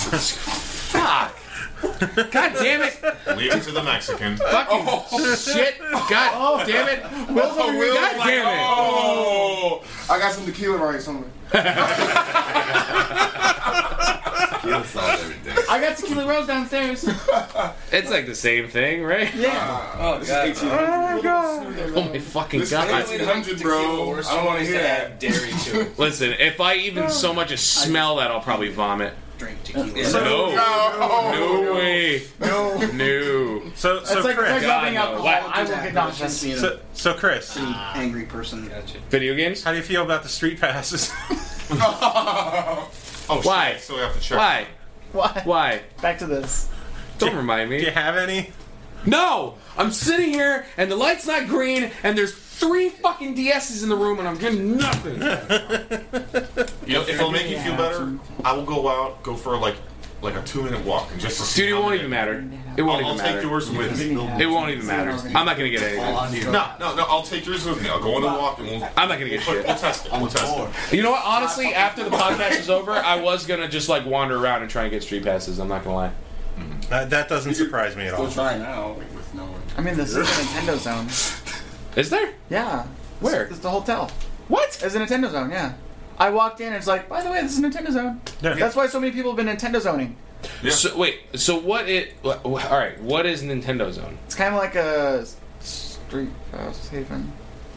Fuck. God damn it. Leave it to the Mexican. Fucking shit. God damn it. Will's over here. God damn it. Oh, I got some tequila right somewhere. Tequila solves everything. I got Tequila Rose downstairs. It's like the same thing, right? Yeah. Oh, God. eighteen hundred. Oh my god. Oh my fucking This god. is eighteen hundred, bro. I don't want to hear that. Dairy to it. Listen, if I even so much as smell that, I'll probably vomit. Drink tequila. No. No. No way. No. No. So, so It's like, it's like Chris. rubbing God, no. alcohol. Wow. I will get nauseous. Just So, so Chris, pretty angry person. Gotcha. Video games? how do you feel about the street passes? Oh, shit, Why? I still have to check. Why? Why? Why? Back to this. Don't remind Do you me. have any? No! I'm sitting here and the light's not green and there's three fucking D S's in the room and I'm getting nothing. You know, if it'll make you feel better, I will go out, go for like like a two minute walk, and just to see. Dude, it how won't many- even matter. It won't I'll, I'll even take matter. yours with me. It won't even matter. I'm not gonna get anything. No, no, no. I'll take yours with me. I'll go on a walk, and we'll. I'm not gonna get We'll, shit. we'll test it. We'll test it. You know what? Honestly, after the podcast is over, I was gonna just like wander around and try and get street passes. I'm not gonna lie. Uh, that doesn't surprise me at all. Still trying now like, with no one. I mean, this is a Nintendo Zone. Is there? Yeah. Where? It's the hotel. What? It's a Nintendo Zone, yeah. I walked in and it's like, by the way, this is Nintendo Zone. Yeah. That's why so many people have been Nintendo zoning. Yeah. So wait. So what? It. All right. What is Nintendo Zone? It's kind of like a street pass haven.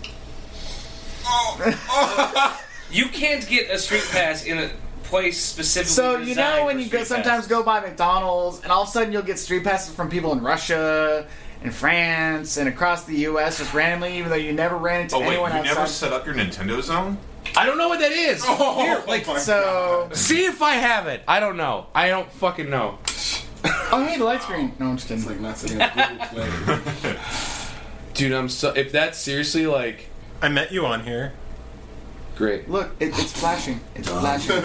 You can't get a street pass in a place specifically. So you designed know when for you go street sometimes passes. go by McDonald's and all of a sudden you'll get street passes from people in Russia and France and across the U S just randomly, even though you never ran into Oh wait, you anyone outside. never set up your Nintendo Zone? I don't know what that is. Oh, Here, like, my So, see if I have it. I don't know. I don't fucking know. oh hey, the light screen. No, I'm just It's kidding. like not sitting on Google Play. Dude, I'm so. If that's seriously like, I met you on here. great. Look, it, it's flashing. It's flashing.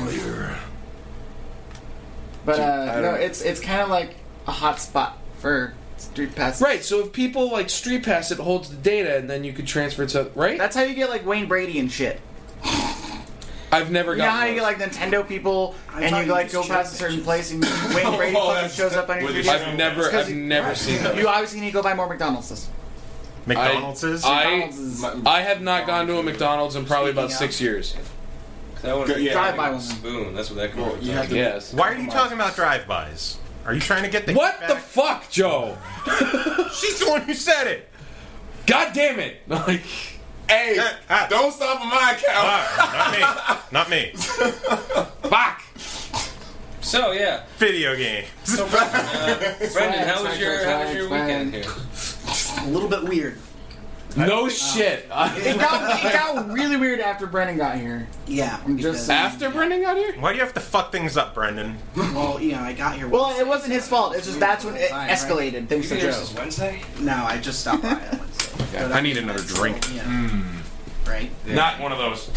But Dude, uh, I no, don't- it's it's kind of like a hot spot for street passes. Right. So if people like street pass, it holds the data, and then you could transfer it to. Right. That's how you get like Wayne Brady and shit. I've never You know got. how you get like Nintendo people I and thought you you like just go checked past a it. certain place and Wayne Brady Oh, fucking that's- shows up on your with video. his- I've never. Because I've you- never seen that. You obviously need to go buy more McDonald's. McDonald's is? I McDonald's is I have not gone to a McDonald's in probably about six years. I want to Yeah. drive by one. spoon. That's what that Well, comes you with. have to- Yes. Why are you talking about drive-bys? Are you trying to get the What kickback? the fuck, Joe? She's the one who said it. God damn it! Like, Hey, Ah. don't stop on my account. Ah, not me. Not me. fuck. So yeah, Video game. uh, Brendan, how was your how was your Swag, weekend here? A little bit weird. No shit. It got, it got really weird after Brennan got here. Yeah. I'm just because- saying. After Brendan got here? Why do you have to fuck things up, Brendan? Well, you know, I got here. Well, Wednesday, it wasn't his fault. It's just that's when it Fine, right? escalated. Thanks to You here Joe. since Wednesday? No, I just stopped by on Wednesday. But I need mean, another it's drink. still, yeah. Right? Not one of those.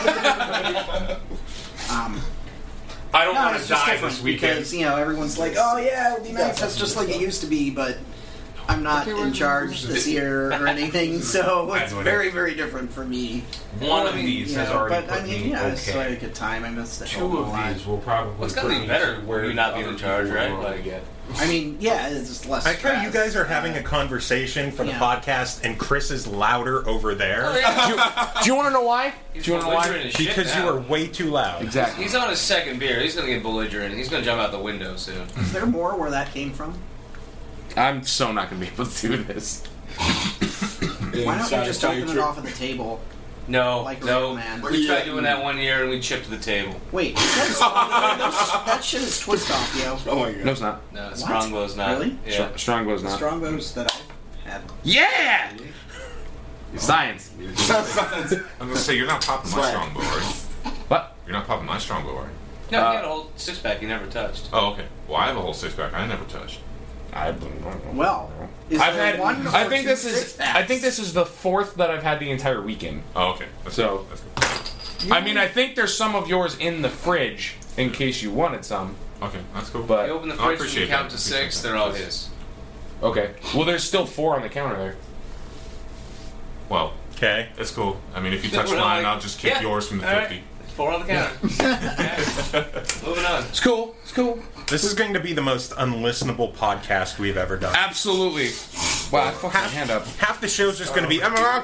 Um, I don't no, want it's to just die different this weekend. because, you know, everyone's like, oh, yeah, it'll be nice. That's just like it used to be, but I'm not Okay, in where's- charge this year or anything, so it's very, very different for me. One of I mean, these you has know, already But, put I mean, me yeah, it's okay. like a good time. I missed the Two hell of a of lot. these will probably. Well, it's gotta put be me better to where you not being other in charge, people right? will. Like, yeah. I mean, yeah, it's just less I like how you stress. guys are having a conversation for the Yeah. podcast and Chris is louder over there Do you want to know why? Do you want to know why? belligerent as shit because you now. are way too loud. Exactly. He's on his second beer. He's gonna get belligerent. He's gonna jump out the window soon. Is there more where that came from? I'm so not going to be able to do this. Why don't you just open it off at the table? No, Like a no. real man. We tried doing that one year and we chipped the table. Wait, that's, that shit is twist off, yo. Oh my god. No, it's not. No, What? Strongbow's not. Really? Yeah. Strongbow's not. Strongbows that I've had. Yeah! Science. I'm gonna say you're not popping my Swag. strongbow, right? What? You're not popping my strongbow, right? No, Uh, he had a whole six pack he never touched. Oh, okay. Well, I have a whole six pack. I never touched. I Well, is I've there had. one I or think two this is. six-packs? I think this is the fourth that I've had the entire weekend. Oh, okay. That's So- good. That's good. I mean, I think there's some of yours in the fridge in case you wanted some. Okay, that's cool. But You open the I fridge and you appreciate count that. to six, they're all his. Okay. Well, there's still four on the counter there. Well, Okay. it's cool. I mean, if you Yeah, touch we're mine, like- I'll just kick yeah, yours from the all right. fifty. Four on the counter. Okay. Moving on. It's cool. It's cool. This is going to be the most unlistenable podcast we've ever done. Absolutely. Wow, I fucked my hand up. Half the show's just going to be.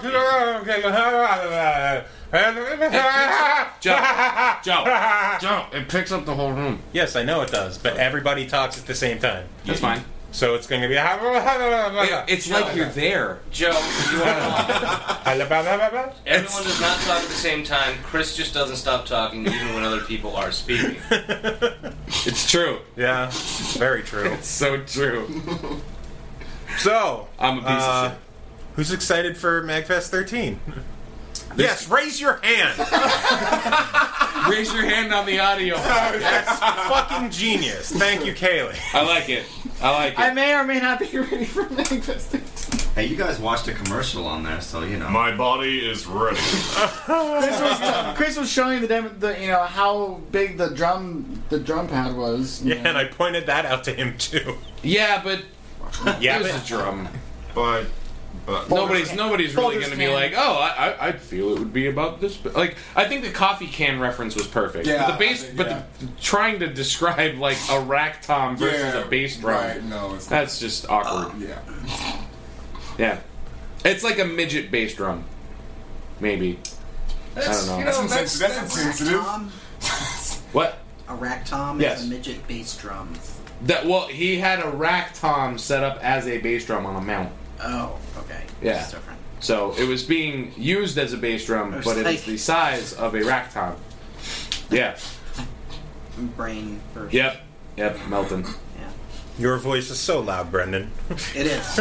Joe, Joe, Joe. It picks up the whole room. Yes, I know it does, but everybody talks at the same time. That's fine. So it's going to be. It, it's like you're there. Joe, you want to Everyone does not talk at the same time. Chris just doesn't stop talking even when other people are speaking. It's true. Yeah, it's very true. It's so true. So, I'm a piece uh, of shit. Who's excited for MagFest thirteen? Yes, raise your hand. Raise your hand on the audio. That's fucking genius. Thank you, Kaylee. I like it. I like it. I may or may not be ready for MagFest thirteen. Hey, you guys watched a commercial on there, so you know. My body is ready. Chris was, Chris was showing the, demo, the you know how big the drum the drum pad was. Yeah, know. and I pointed that out to him too. Yeah, but Yeah, it was but- a drum. But, but Nobody's nobody's really Folders going to be can. like, oh, I, I I'd feel it would be about this. But like, I think the coffee can reference was perfect. Yeah, but the bass, I think- but yeah. the, trying to describe like a rack tom versus Yeah, a bass drum, right, no, it's that's just awkward. Yeah. Yeah, it's like a midget bass drum, maybe. I don't know. That's insensitive. That's insensitive. Tom, What? a rack tom Yes. is a midget bass drum. That well, he had a rack tom set up as a bass drum on a mount. Oh, okay. Yeah. It's different. So it was being used as a bass drum, It was but it was like- the size of a rack tom. Yeah. Brain version. Yep. Yep. Melton. Yeah. Your voice is so loud, Brendan. It is.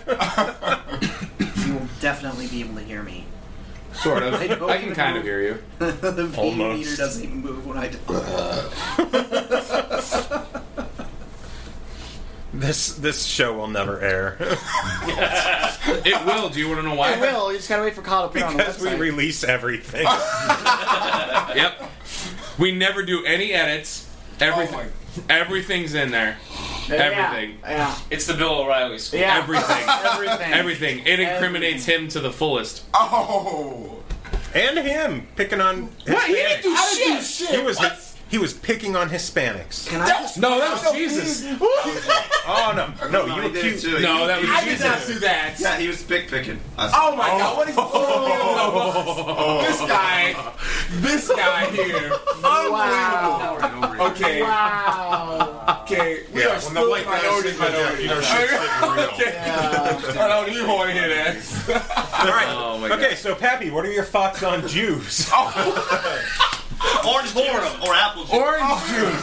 You will definitely be able to hear me. Sort of. I don't I can kind know. of hear you. The V Almost. meter doesn't even move when I talk. This this show will never air It will. Do you want to know why? I will. You just gotta wait for Kyle to put it on the because we website. release everything. Yep. We never do any edits. Everything. Oh Everything's in there. Yeah, Everything. Yeah. It's the Bill O'Reilly school. Yeah. Everything. Everything. Everything. It incriminates him to the fullest. Oh. And him picking on What? He didn't do I didn't do shit. shit. He was he was picking on Hispanics. Can I just No, that was Jesus. Oh no, no, No, you he did it accused. too. No, that was I did Jesus. not do that. Yeah, he was pick picking. I Oh my god, what is oh, this guy? This guy here. Wow. Unbelievable. Okay. Wow. Okay. We yeah, are when the still white guy minorities, sits like that, you know minorities. shit's getting real. Okay. Yeah. I don't even want to hear that. All right. Oh my okay, so Pappy, what are your thoughts on Jews? Orange juice or apple juice. Orange juice.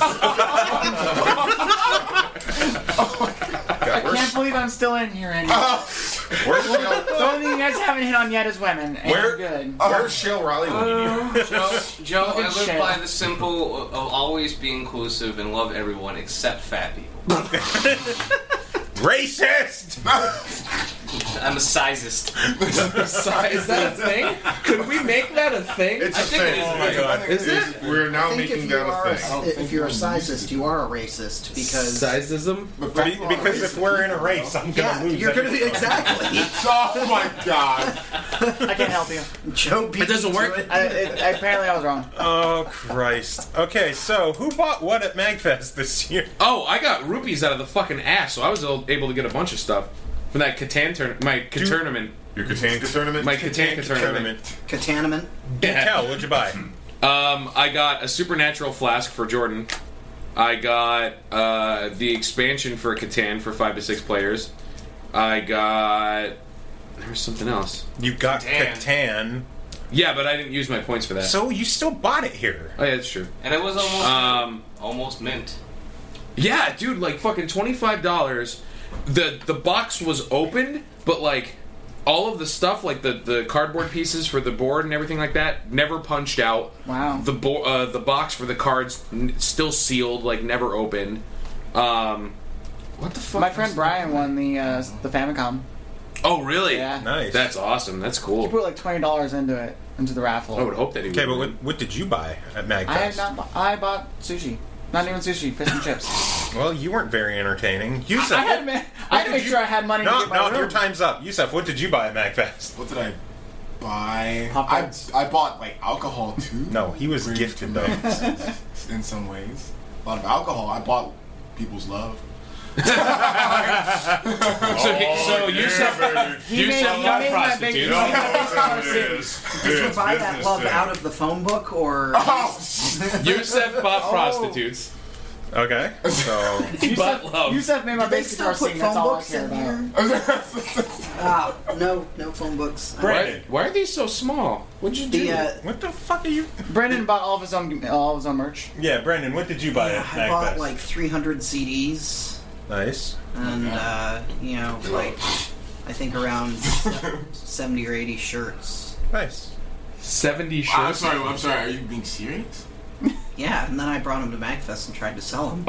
I can't believe I'm still in here anymore. The only thing you guys haven't hit on yet is women. And Where- you're good. Where's Shale Riley when you need him? Joe, Joe I Good live shit. by the simple of always be inclusive and love everyone except fat people. Racist. I'm a sizist. Is that a thing? Could we make that a thing? It's I a think thing. it is. Oh my god. Is it? We're now I think making if you that are a a, thing. if you're a sizist, you are a racist because Sizism? Be- because if we're in a race, I'm gonna yeah, lose. you're gonna be every- exactly. Oh my god. I can't help you. Joe beat It doesn't me to work? it. I, it, apparently, I was wrong. Oh Christ. Okay, so who bought what at MagFest this year? Oh, I got rupees out of the fucking ass, so I was able to get a bunch of stuff from that Catan tournament. My Dude. tournament. Your Katanka tournament? My Catan tournament. Katanaman. Yeah. Cal, what'd you buy? Um, I got a supernatural flask for Jordan. I got uh, the expansion for Catan for five to six players. I got. There was something else. You got Catan. Catan. Yeah, but I didn't use my points for that. So you still bought it here. Oh yeah, that's true. And it was almost Um, almost mint. yeah, dude, like fucking twenty five dollars. The the box was opened, but like all of the stuff, like the, the cardboard pieces for the board and everything like that, never punched out. Wow. The bo- uh, the box for the cards n- still sealed, like never opened. Um, what the fuck? My was friend that? Brian won the uh, the Famicom. Oh, really? Yeah. Nice. That's awesome. That's He cool. put like twenty dollars into it, into the raffle. I would hope that he would. Okay, but what, what did you buy at MagFest? I had not. bu- I bought sushi. Not even sushi, fish and chips. Well, you weren't very entertaining. Yusuf, I had to, ma- I had to did make you- sure I had money to no, get my no, room. your time's up. Yusuf, what did you buy at MagFest? What did I buy? Pop I, Tarts. I bought like alcohol too. No, he was Bring gifted to though. me in some ways. A lot of alcohol. I bought people's love. so, so Yusef, He made, Yusef he got made my big, he prostitutes. made my big star Sims. Did you buy that love out of the phone book or? Yusef bought prostitutes. Okay. So But love. Yusef made my Did they big still guitar put sing. phone That's all I books care in about. here? Ah, no, no phone books. Brandon, Why, why are these so small? What'd you do? The uh, what the fuck are you? Brendan bought all of his own, all of his own merch. Yeah, Brandon, what did you buy yeah, at I bought MagFest? like three hundred C Ds Nice. and uh, you know, like I think around seventy or eighty shirts. Nice. seventy I'm shirts? sorry. I'm sorry. Are you being serious? Yeah, and then I brought them to MagFest and tried to sell them. Oh.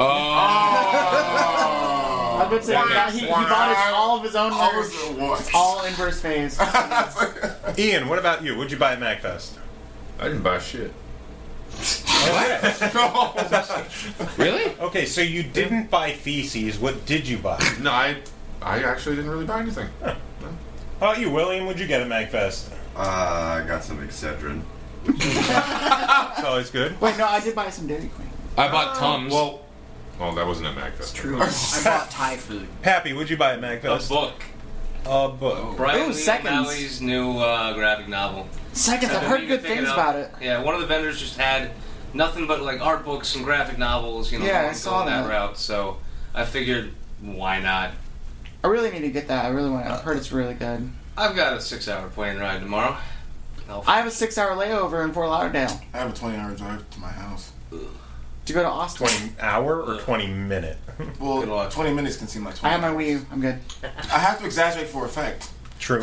I was about to say, That he, he makes bought his, all of his own I merch. was what? All inverse phase. Ian, what about you? What'd you buy at MagFest? I didn't buy shit. Really? Okay, so you didn't buy feces. What did you buy? No, I I actually didn't really buy anything. How about you, William? What'd you get at MagFest? Uh, I got some Excedrin. It's always good. Wait, no, I did buy some Dairy Queen. I bought Tums. Well, well, that wasn't at MagFest. True. I bought Thai food. Happy, what'd you buy at A MagFest? book. A book. Brian Ooh, Lee seconds. O'Malley's new uh, graphic novel. Seconds, I've I heard need to good pick things up. about it. Yeah, one of the vendors just had nothing but like art books and graphic novels, you know, Yeah, I going saw that that. route. So I figured, why not? I really need to get that. I really want to. I've heard it's really good. I've got a six-hour plane ride tomorrow. I'll I have a six-hour layover in Fort Lauderdale I have a twenty-hour drive to my house. to go to Austin. twenty hour or twenty minute? Well, Good luck. twenty minutes can seem like I twenty. have my Wii U. I'm good. I have to exaggerate for effect. True.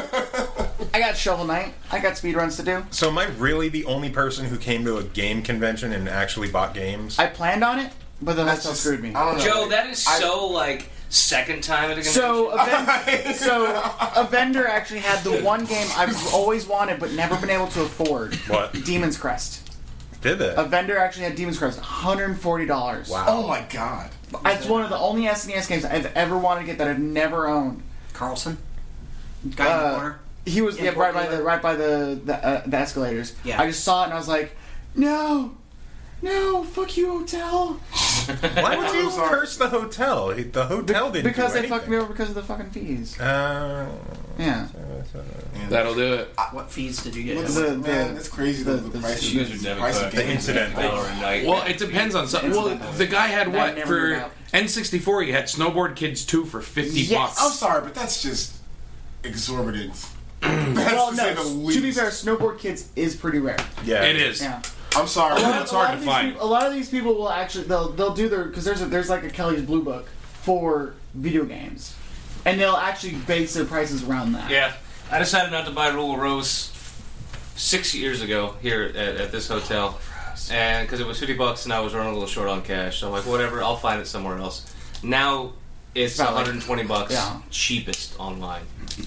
I got Shovel Knight. I got speed runs to do. So am I really the only person who came to a game convention and actually bought games? I planned on it, but the That's hotel just- screwed me. I don't know. Joe, that is I- so like second time at a convention. So a, ven- so a vendor actually had the one game I've always wanted but never been able to afford. What? Demon's Crest. Did A it? vendor actually had Demon's Crest, one hundred forty dollars. Wow. Oh my god. It's one of the only S N E S games I've ever wanted to get that I've never owned. Carlson? Guy in the Uh, corner? He was yeah, right by the right by the the, uh, the escalators. Yeah. I just saw it and I was like, no, no, fuck you, hotel. Why would you curse the hotel? The hotel didn't Because do they fucked anything. me over because of the fucking fees. Uh, Yeah. That'll do it. What fees did you get? What's, The- man, the- that's crazy. the- The, the, the- price you guys are debit price of card. The games. incident. Dollar a night. Well, it depends on something. Well, the guy had That what never for moved out. N sixty-four? He had Snowboard Kids two for fifty Yes. bucks. I'm sorry, but that's just exorbitant. That's Well, to no. say the least. To be fair, Snowboard Kids is pretty rare. yeah. It is. Yeah. I'm sorry. A lot, It's a lot hard of to these find. People, a lot of these people will actually they'll they'll do their because there's a, there's like a Kelly's Blue Book for video games, and they'll actually base their prices around that. Yeah, I decided not to buy Rule of Rose six years ago here at, at this hotel, and because it was fifty bucks and I was running a little short on cash, so I'm like, whatever, I'll find it somewhere else. Now it's About like- one hundred twenty bucks, Yeah. cheapest online.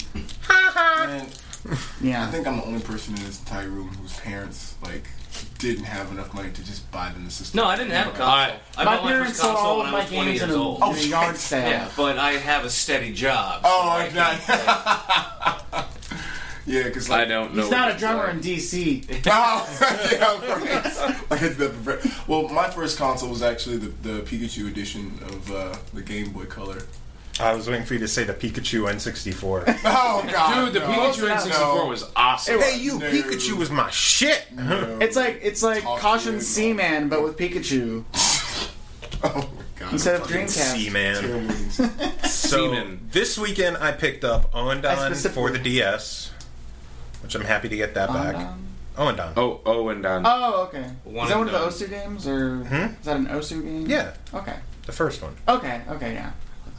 Man, Yeah. I think I'm the only person in this entire room whose parents like didn't have enough money to just buy them the system. No, I didn't have a console. Alright. I my bought my parents first sold console all when of I my was twenty games in years a, old. in a yard sale. Yeah, but I have a steady job. Oh, so I I'm not. can't- Yeah, because I like, don't know. He's not what a drummer it's in D C. Oh, yeah, right. Like, it's the- well, my first console was actually the, the Pikachu edition of uh, the Game Boy Color. I was waiting for you to say the Pikachu N sixty-four. Oh god, Dude, the no. Pikachu N sixty-four No. was awesome. Hey, you, No. Pikachu was my shit. No. It's like it's like Talk Caution to it. Seaman, but with Pikachu Oh my god. instead of Fucking Dreamcast. C-Man. Terrible. So Seaman. this weekend I picked up I Oendon specifically- for the D S, which I'm happy to get that back. Um, Oendon. Oh, oh, and down. oh, okay. One Is that and one of the done. Osu games, or Hmm? is that an Osu game? Yeah, Okay. the first one. Okay. Okay. Yeah.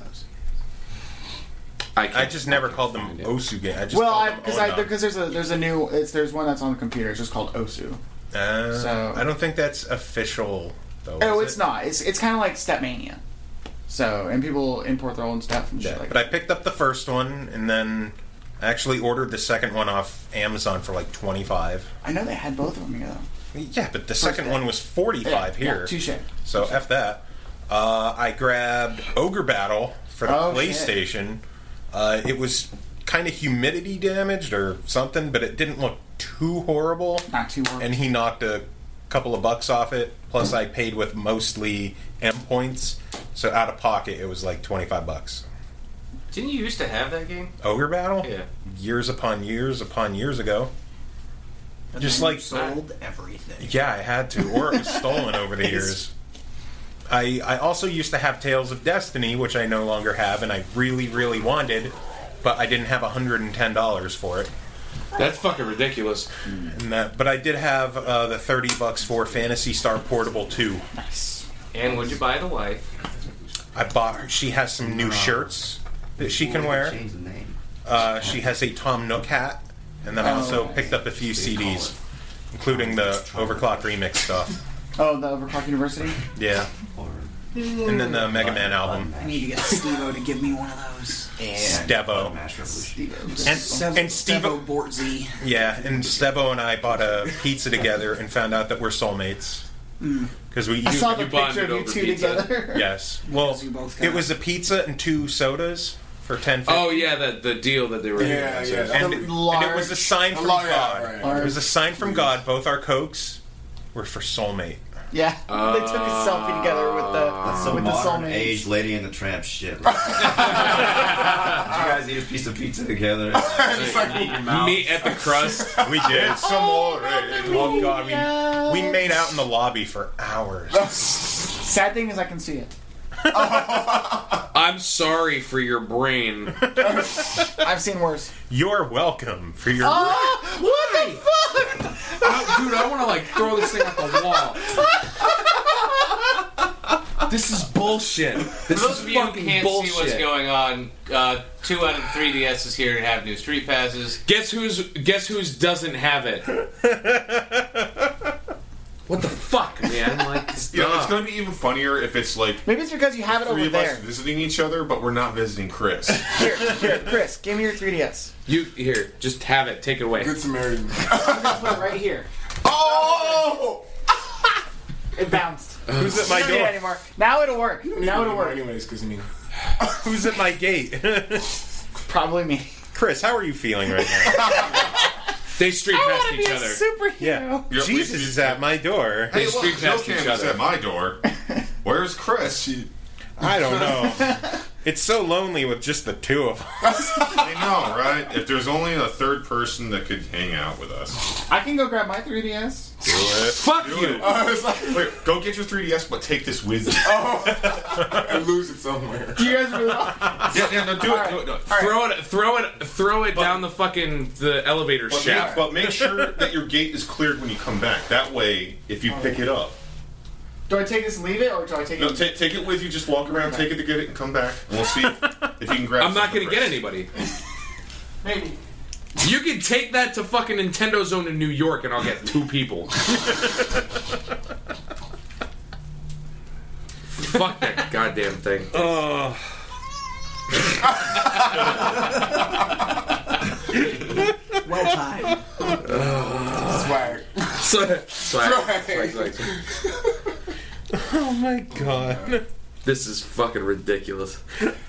I, can't I just never fucking called them find it. Osu game. I just Well, called I them because I Oendon. because there's a there's a new it's there's one that's on the computer. It's just called Osu. Uh, So- I don't think that's official though. Oh, is it's it? not. It's it's kind of like Stepmania. So and people import their own stuff and shit Yeah, like but I that. picked up the first one and then I actually ordered the second one off Amazon for like twenty-five. I know they had both of them here though. Yeah, but the second day. one was forty-five Yeah, here. Yeah, touche. So F that. Uh, I grabbed Ogre Battle for the Oh, shit. PlayStation. Uh, it was kind of humidity damaged or something, but it didn't look too horrible. Not too horrible. And he knocked a couple of bucks off it. Plus, I paid with mostly M points, So out of pocket, it was like twenty-five bucks. Didn't you used to have that game? Ogre Battle? Yeah. Years upon years upon years ago. And Just then like you sold everything. Yeah, I had to, or it was stolen over the years. I I also used to have Tales of Destiny, which I no longer have, and I really, really wanted, but I didn't have one hundred ten dollars for it. That's fucking ridiculous. And that, but I did have uh, the thirty bucks for Phantasy Star Portable two. Nice. And would you buy the wife? I bought her. She has some new shirts that she can wear. Change the name. Uh, she has a Tom Nook hat, and then I also picked up a few C Ds, including the Overclock remix stuff. Oh, the Overclock University? Yeah. And then the Mega Man album. I need to get Steve-O to give me one of those. Stevo. And, and Steve-O Stevo, Bortzy. yeah, and Stevo and I bought a pizza together and found out that we're soulmates. Because we I you, saw the you bonded picture of you over two pizza. together. yes. Well, Because you both got- it was a pizza and two sodas for ten fifty. Oh yeah, the the deal that they were. Yeah, doing. yeah. And, The and large- it was a sign from large- God. yeah, right. It was a sign from God. Both our Cokes were for soulmate. Yeah, they took a selfie together with the That's some with the modern soulmates. age Lady and the Tramp shit. Did you guys eat a piece of pizza together? Meet at the crust. We did. Some more. Oh God, we, we made out in the lobby for hours. Sad thing is, I can see it. I'm sorry for your brain. I've seen worse. You're welcome for your. Oh, what the fuck? Oh, dude, I want to like throw this thing at the wall. This is bullshit. This For those is of you who fucking can't bullshit. see what's going on, uh, two out of the three D S's here have new street passes. Guess who's guess who's doesn't have it? What the fuck, man? Like, Yeah, it's stop. going to be even funnier if it's like Maybe it's because you have it three over of there. us visiting each other, but we're not visiting Chris. Here, here, Chris, give me your three D S. You here? Just have it. Take it away. Good Samaritan. I'm gonna put it right here. Oh! It bounced. Who's at my Don't need it door? anymore. Now it'll work. Now it'll work. Anyways, because I mean, Who's at my gate? Probably me. Chris, how are you feeling right now? They street I past want to each be a other. superhero. Yeah. Yeah, Jesus we- is at my door. They Hey, street look, past Joe each Camp's other. at my door. Where's Chris? she, I don't know. It's so lonely with just the two of us. I know, right? If there's only a third person that could hang out with us, I can go grab my three D S. Do it. Fuck do you. it. I was like, Wait, go get your three D S, but take this with you. I lose it somewhere. Do you guys really want? Yeah, yeah, no, do it. Do it, do it. Throw it, throw it, throw it down the fucking the elevator But shaft. make, but make sure that your gate is cleared when you come back. That way, if you pick it up, Do I take this and leave it, or do I take no, it? take take it with you. Just walk around, take it to get it, and come back. And we'll see if, if you can grab. I'm not something gonna get first. anybody. Maybe. You can take that to fucking Nintendo Zone in New York, and I'll get two people. Fuck that goddamn thing. Oh. Well timed. Swag. Swag, swag, swag, swag. Oh my God. This is fucking ridiculous.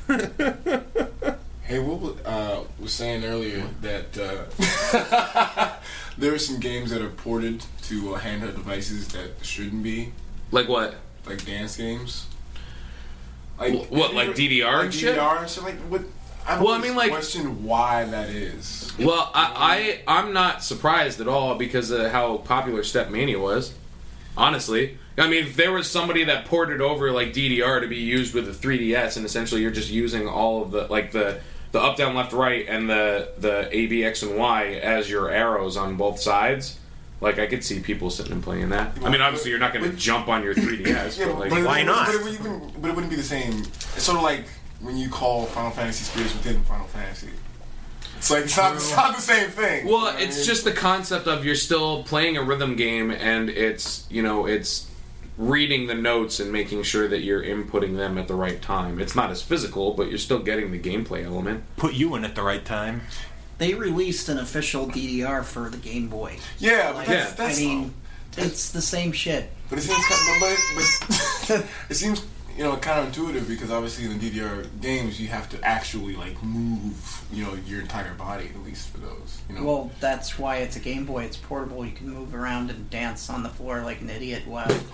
Hey, Will uh, was saying earlier that uh, there are some games that are ported to uh, handheld devices that shouldn't be, Like what? like dance games. Wh- what, like D D R like and shit? D D R and shit. Like what? I've Well, I always mean, like- questioned why that is. Well, I, I I'm not surprised at all because of how popular Stepmania was. Honestly, I mean, if there was somebody that ported over like D D R to be used with a three D S, and essentially you're just using all of the like the the up, down, left, right, and the the A, B, X, and Y as your arrows on both sides. Like I could see people sitting and playing that. I mean, obviously you're not going to But- jump on your three D S, Yeah, but like, but it, why wouldn't- not? But it, wouldn't, but it wouldn't be the same. It's sort of like when you call Final Fantasy spirits within Final Fantasy. It's like it's not, it's not the same thing. well, You know what I it's mean? just the concept of you're still playing a rhythm game, and it's you know it's reading the notes and making sure that you're inputting them at the right time. It's not as physical, but you're still getting the gameplay element. Put you in at the right time. They released an official D D R for the Game Boy. yeah, but Like, that's, Yeah. that's I mean, it's the same shit. But it seems kind of, but, but it seems you know counterintuitive because obviously in the D D R games you have to actually like move you know your entire body at least for those you know. Well, that's why it's a Game Boy. It's portable. You can move around and dance on the floor like an idiot while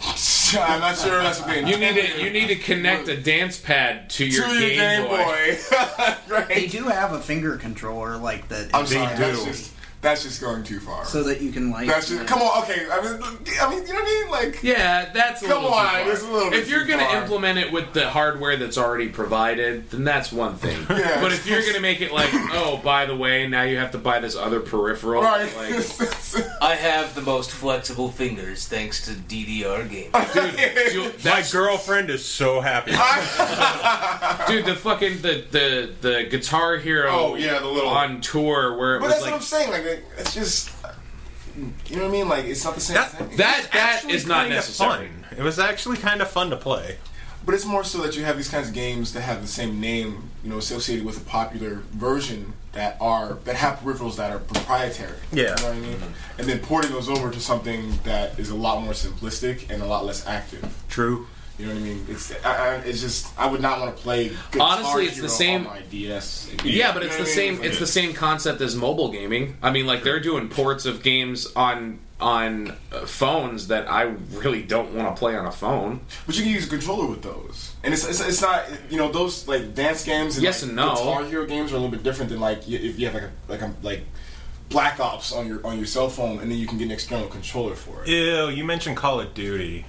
I'm not sure that's what they You need to you need to connect a dance pad to your, to your Game, Game Boy. Boy. Right. They do have a finger controller like that. I'm They sorry. do. That's just, that's just going too far. So that you can like. That's just, come on. Okay. I mean, I mean, you know what I mean? Like, Yeah, that's a Come little on, too far. it's a little bit If you're too gonna far. implement it with the hardware that's already provided, then that's one thing. Yeah. But if you're gonna make it like, oh, by the way, now you have to buy this other peripheral, right? like, I have the most flexible fingers thanks to D D R gaming. dude, you- My that's, girlfriend is so happy. dude, the fucking the the the Guitar Hero Oh, yeah, the little- on tour where it But was that's like what I'm saying. Like, it's just, you know what I mean? Like, it's not the same That, thing. that that Actually is not kinda necessary. Fun. It was actually kind of fun to play. But it's more so that you have these kinds of games that have the same name, you know, associated with a popular version that are that have peripherals that are proprietary. Yeah. You know what I mean? And then porting those over to something that is a lot more simplistic and a lot less active. True. You know what I mean? It's I, I, it's just I would not want to play Guitar Honestly, it's the Hero same- on my D S. Yeah, but You it's know the what I same. mean? It's the same concept as mobile gaming. I mean, like they're doing ports of games on on uh, phones that I really don't want to play on a phone. But you can use a controller with those, and it's it's, it's not you know those like dance games and Yes like, and no. Guitar Hero games are a little bit different than like y- if you have like a like a like Black Ops on your on your cell phone, and then you can get an external controller for it. Ew, you mentioned Call of Duty.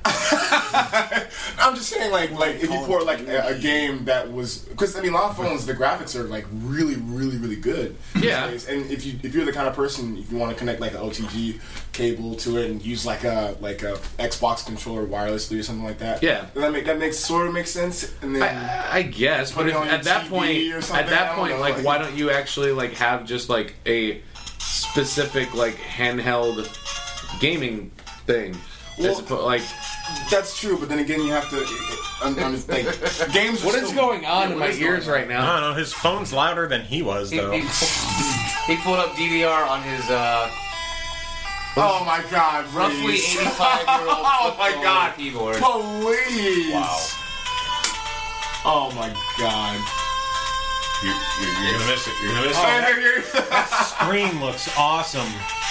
I'm just saying, like, like if you port like a, a game that was, because I mean, a lot of phones, the graphics are like really, really, really good. these Yeah. days. And if you if you're the kind of person, if you want to connect like an O T G cable to it and use like a like a Xbox controller wirelessly or something like that, Yeah. then that make that makes sort of makes sense. And then I, I guess, but Put it if, on your at that T V point, or at something, I that don't point, know, like, like- why don't you actually like have just like a specific like handheld gaming thing? Well, As oppo- like, that's true. But then again, you have to on, on, like games. are what is still- going on Yeah, in what my is going ears on? right I now? don't know, his phone's louder than he was, He, though. he, he pulled up D D R on his uh, Oh my god! roughly please. eighty-five year old Oh my god! keyboard. Please! Wow. Oh my god! You, you, you're gonna miss it. You're gonna miss Oh, it. here, here. Screen looks awesome.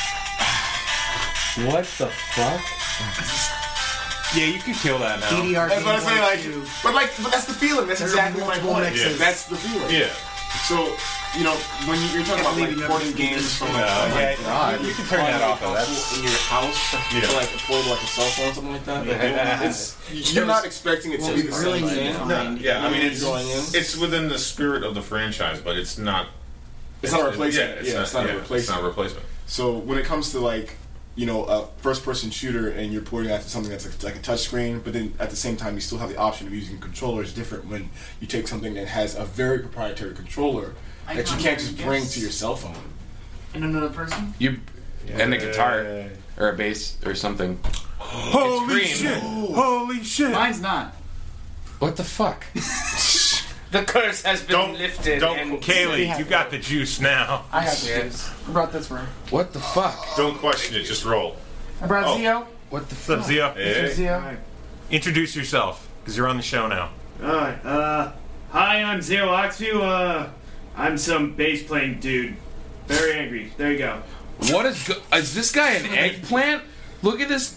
What the fuck? Yeah, you could kill that now. D D R That's what I Game say. Boy Like, two. but like, but that's the feeling. That's There are exactly my multiple point. mixes. That's the feeling. Yeah. So, you know, when you, you're talking Can't about believe like you never porting seen games this from No, like, yeah, like, God, you can turn that off, though. That's in your house Yeah. to like afford like a cell phone or something like that. It's you're not expecting it to be the really same neat thing. to No, yeah, I mean it's Going in. it's within the spirit of the franchise, but it's not. It's not a replacement. Yeah, it's Yeah, not, it's not a yeah, replacement. It's not a replacement. So when it comes to like, you know, a first-person shooter and you're porting that to something that's like, like a touchscreen, but then at the same time you still have the option of using controllers. Different when you take something that has a very proprietary controller that you can't just bring to your cell phone. And another person? You and a guitar or a bass or something. Holy green. shit! Holy shit! Mine's not. What the fuck? The curse has been Don't- lifted. Don't, and Kaylee, you got the juice now. I have the Yeah. juice. I brought this for her. What the fuck? Don't question it. Just roll. I brought Oh. Zio. What the What's up, fuck? Zio? Hey. Zio. Introduce yourself, because you're on the show now. Alright, uh, hi, I'm Zero Oxview, uh, I'm some bass playing dude. Very angry. There you go. What is go- is this guy an eggplant? Look at this.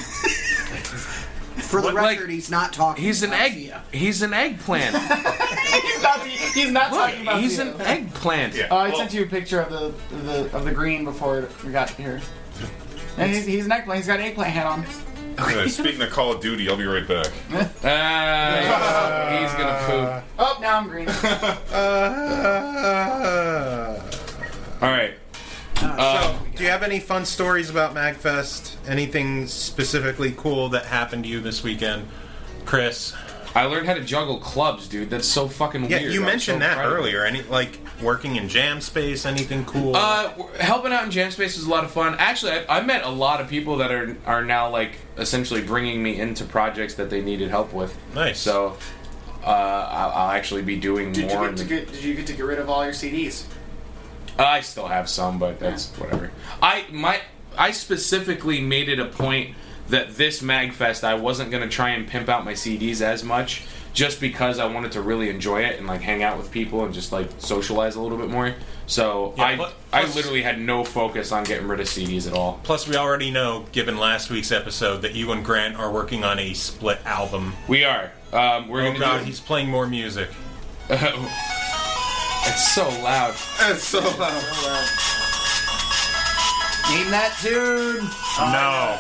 For the What, like- record, he's not talking. He's an about egg. Zio. He's an eggplant. he's not, he's not Look, talking about he's Zio. an eggplant. Yeah. Oh, I Well- sent you a picture of the, of the of the green before we got here. And he's, he's an eggplant. He's got an eggplant hat on. Uh, speaking of Call of Duty, I'll be right back. Uh, he's gonna Oh, now I'm green. poop. All right. So, do you have any fun stories about MagFest? Anything specifically cool that happened to you this weekend, Chris? I learned how to juggle clubs, dude. That's so fucking Yeah, weird. you I'm mentioned so that proud of it. earlier. Any like working in Jam Space? Anything cool? Uh, helping out in Jam Space was a lot of fun. Actually, I, I met a lot of people that are are now like essentially bringing me into projects that they needed help with. Nice. So, uh, I'll, I'll actually be doing Did you more. get in to the- get? Did you get to get rid of all your C Ds? I still have some, but that's whatever. I my I specifically made it a point that this MagFest I wasn't gonna try and pimp out my C Ds as much, just because I wanted to really enjoy it and like hang out with people and just like socialize a little bit more. So Yeah, I but- I plus- literally had no focus on getting rid of C Ds at all. Plus, we already know, given last week's episode, that you and Grant are working on a split album. We are. Um, we're Oh gonna god, do. he's playing more music. It's so loud. It's so loud. Name that tune. No.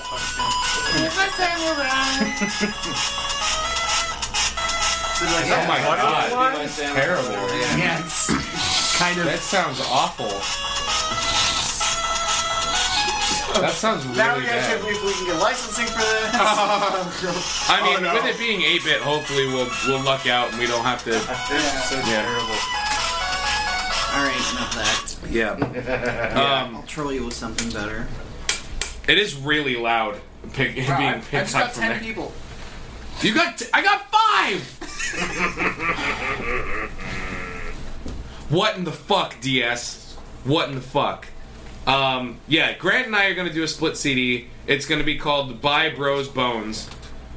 Oh my What god, is That's terrible. Yeah, it's kind of. That sounds awful. That sounds really Now we gotta bad. check if we can get licensing for this. I mean, Oh, no. with it being eight bit, hopefully we'll we'll luck out and we don't have to. Yeah. So Yeah. terrible. All right, enough of that. Yeah. Um, I'll troll you with something better. it is really loud. Pick, Wow, being I, I picked just up got from ten there. people. You got. T- I got five. What in the fuck, D S? What in the fuck? Um, yeah, Grant and I are gonna do a split C D. It's gonna be called Buy Bros Bones,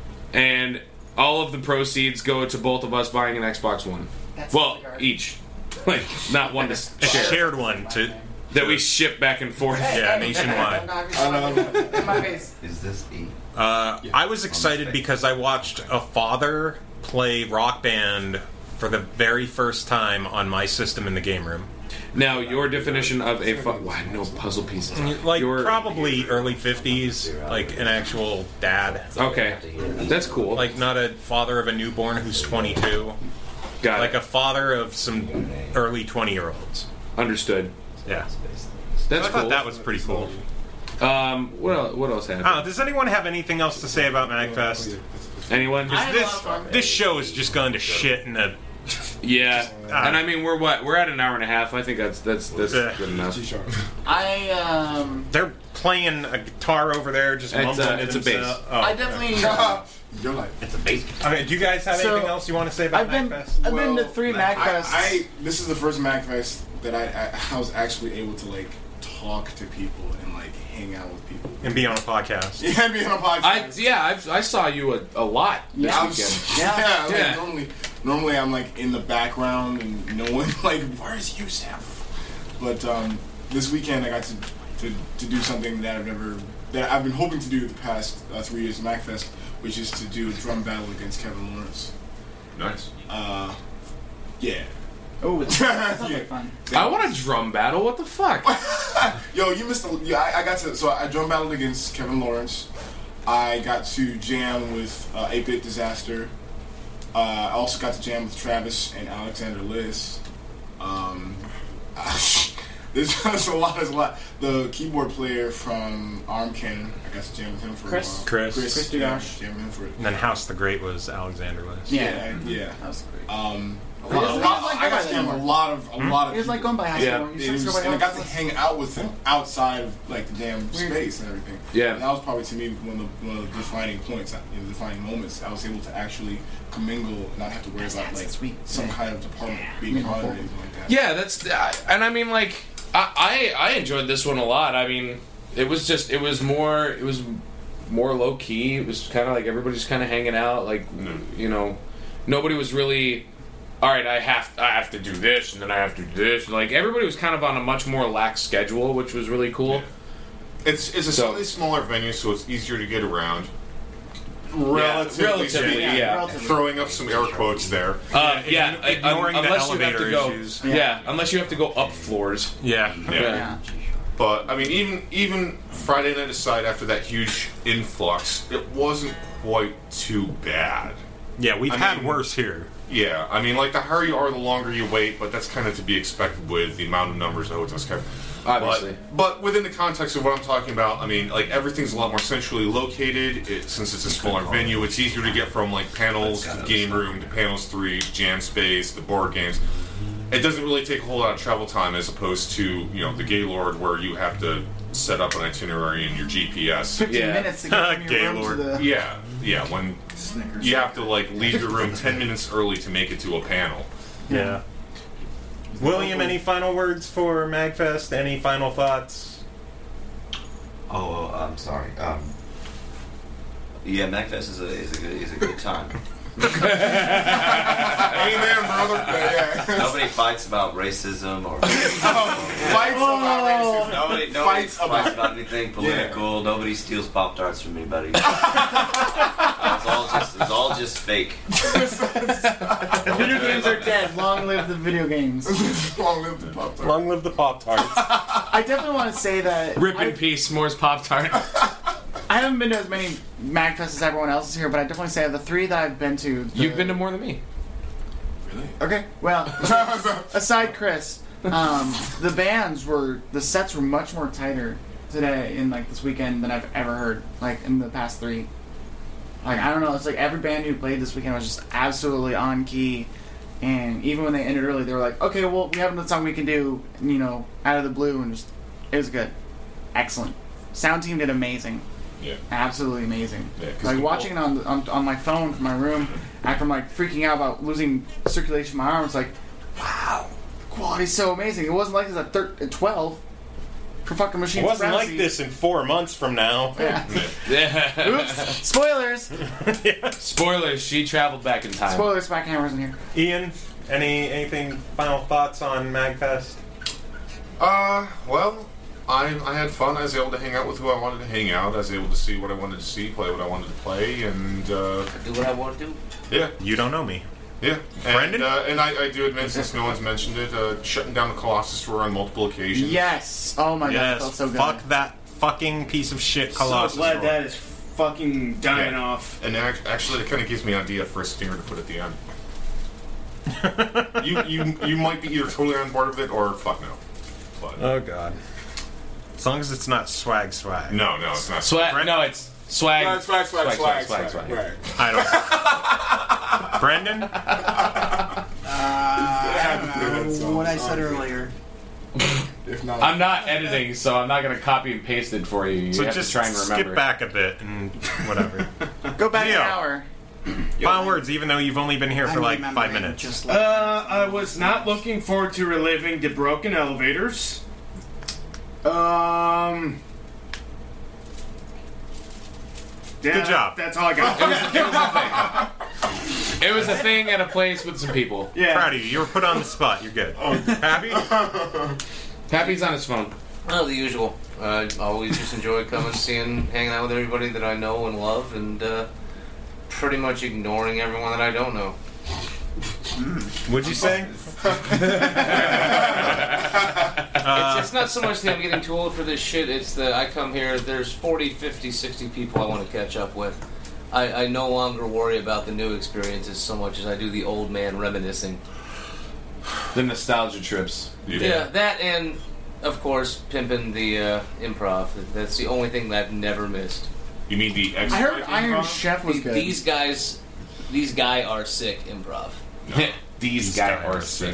and all of the proceeds go to both of us buying an Xbox One. That's Well, the card. each, like not one to A share. shared one to That we ship back and forth. yeah, nationwide. In my face. Is this the? Uh, I was excited because I watched a father play Rock Band for the very first time on my system in the game room. Now, your definition of a fu- wow, no puzzle pieces. Like Your- probably early fifties, like an actual dad. Okay, that's cool. Like not a father of a newborn who's twenty-two. Got Like it. a father of some early twenty-year-olds. Understood. Yeah. That's I thought cool. that was pretty cool. Um, what else, what else happened? Oh, does anyone have anything else to say about MagFest? Anyone? I had a lot This of fun. this show has just gone to shit in a Yeah, Ah. and I mean we're what we're at an hour and a half. I think that's that's that's Yeah. good enough. I um. they're playing a guitar over there, just It's mumbling a- to it's a themselves. bass. Oh, I okay. definitely. You're like. It's a base. Okay, do you guys have So, anything else you want to say about I've been. MagFest? I've been to Well, three Mag- MagFests. I, I this is the first MagFest that I, I I was actually able to like talk to people and like hang out with people. And be on a podcast. Yeah, be on a podcast. I yeah I've, I saw you a, a lot this I'm weekend. s- yeah, like, Yeah. normally normally I'm like in the background and no one like where's Yusef? But um, this weekend I got to, to to do something that I've never that I've been hoping to do the past uh, three years of MagFest, which is to do a drum battle against Kevin Lawrence. Nice. Uh, yeah. Oh, that sounds Yeah. like fun. I want a drum battle. What the fuck? Yo, you missed. A, yeah, I, I got to. So I drum battled against Kevin Lawrence. I got to jam with uh, eight bit Disaster. Uh, I also got to jam with Travis and Alexander Liz. Um, there's, there's a lot. There's a lot. The keyboard player from Arm Cannon. I got to jam with him for Chris? a while. Chris. Chris, Chris yeah, Dugash. jam with him for. And then House the Great was Alexander List. Yeah. Yeah, yeah. That was great. Um, a He lot, doesn't a lot, like I got going to by jam a anymore. lot of a lot of. He was like people. going by high Yeah. school. He It was, starts and I going got to hang out with him outside of like the damn Weird. space and everything. Yeah. And that was probably to me one of the one of the defining points, you know, defining moments. I was able to actually commingle and not have to worry about like sweet. some kind of department being Yeah. on or anything like that. Yeah, that's uh, and I mean like I, I I enjoyed this one a lot. I mean it was just it was more it was more low key. It was kind of like everybody just kind of hanging out. Like you know, nobody was really. All right, I have I have to do this, and then I have to do this. Like everybody was kind of on a much more lax schedule, which was really cool. It's it's a So- slightly smaller venue, so it's easier to get around. Relatively, relatively, speaking. yeah. relatively. Throwing up some air quotes there. Uh, yeah, ign- ignoring un- the unless you have to elevator go. issues. Yeah. Yeah. unless you have to go up floors. Yeah. Yeah. Yeah. But I mean, even even Friday night aside, after that huge influx, it wasn't quite too bad. Yeah, we've I had mean- worse here. Yeah, I mean, like the higher you are, the longer you wait, but that's kind of to be expected with the amount of numbers of hotels kept. Obviously. But, but within the context of what I'm talking about, I mean, like everything's a lot more centrally located. It, since it's a smaller venue, it's easier to get from like panels to game room to panels three, jam space, the board games. It doesn't really take a whole lot of travel time as opposed to you know the Gaylord where you have to set up an itinerary in your G P S. Fifteen Yeah. minutes to get from your room to Gaylord. the Yeah, yeah. When Snickers. you have to like leave your room ten minutes early to make it to a panel. Yeah. William, any final words for MagFest? Any final thoughts? Oh, I'm sorry. Um, yeah, MagFest is a is a good is a good time. Amen, brother. Yeah. Nobody fights about racism or Fights about racism. nobody, nobody Fights fights about- about, anything political. Nobody steals Pop Tarts from anybody. It's all just it's all just fake. Video games are dead. Long live the video games. Long live the Pop Tart. Long live the Pop Tarts. I definitely want to say that Rip in I, peace, S'mores Pop Tart. I haven't been to as many MagFests as everyone else is here, but I definitely say of the three that I've been to. The, You've been to more than me. Okay, well, aside Chris, um, the bands were the sets were much more tighter today in like this weekend than I've ever heard. Like in the past three. Like I don't know, it's like every band who played this weekend was just absolutely on key. And even when they ended early, they were like, "Okay, well, we have another song we can do," you know, out of the blue, and just it was good, excellent. Sound team did amazing. Yeah. Absolutely amazing. Yeah, 'cause like people- watching it on, on on my phone from my room after I'm like freaking out about losing circulation in my arm. It's like, wow, the quality's so amazing. It wasn't like this at, thir- at twelve for fucking Machine It wasn't like Supremacy. this in four months from now. Yeah. Yeah. Oops. Spoilers. Yeah. Spoilers, she traveled back in time. Spoilers. Backhammers in here. Ian, any anything final thoughts on MagFest? Uh, well, I I had fun. I was able to hang out with who I wanted to hang out. I was able to see what I wanted to see, play what I wanted to play, and uh, Do what I want to do. yeah, You don't know me. yeah. Brendan? And, uh, and I, I do admit, since no one's mentioned it, uh, shutting down the Colossus tour on multiple occasions. Yes. Oh my god, that Yes. felt so good. Fuck that fucking piece of shit So Colossus. glad Roar. that is fucking dying Yeah. off. And ac- actually, it kind of gives me an idea for a stinger to put at the end. you you you might be either totally on board with it or fuck no. But Oh god. As long as it's not swag swag. no, no, it's not. Swag. No, it's swag. Swag, swag, swag, swag, swag, swag. Right. I don't. Brendan? Uh, I don't know what I said earlier. If not, I'm not editing, so I'm not gonna copy and paste it for you. You So have just to try and remember. skip back a bit and whatever. Go back Leo. an hour. Final words, even though you've only been here for I'm like five remembering minutes. Just Uh, like I was not looking forward to reliving the broken elevators. Um. Yeah, Good job. That's all I got. It was, it was a thing. It was a thing at a place with some people. Yeah. Proud of you. You were put on the spot. You're good. Happy? Pappy's on his phone. Oh, the usual. I always just enjoy coming, seeing, hanging out with everybody that I know and love, and uh, pretty much ignoring everyone that I don't know. What'd you say? it's, it's not so much that I'm getting too old for this shit, it's that I come here, there's forty, fifty, sixty people I want to catch up with. I, I no longer worry about the new experiences so much as I do the old man reminiscing. The nostalgia trips. Yeah, that and, of course, pimping the uh, improv. That's the only thing that I've never missed. You mean the I X? heard Iron Chef was The- good. These guys, these guy are sick improv. These guys are sick.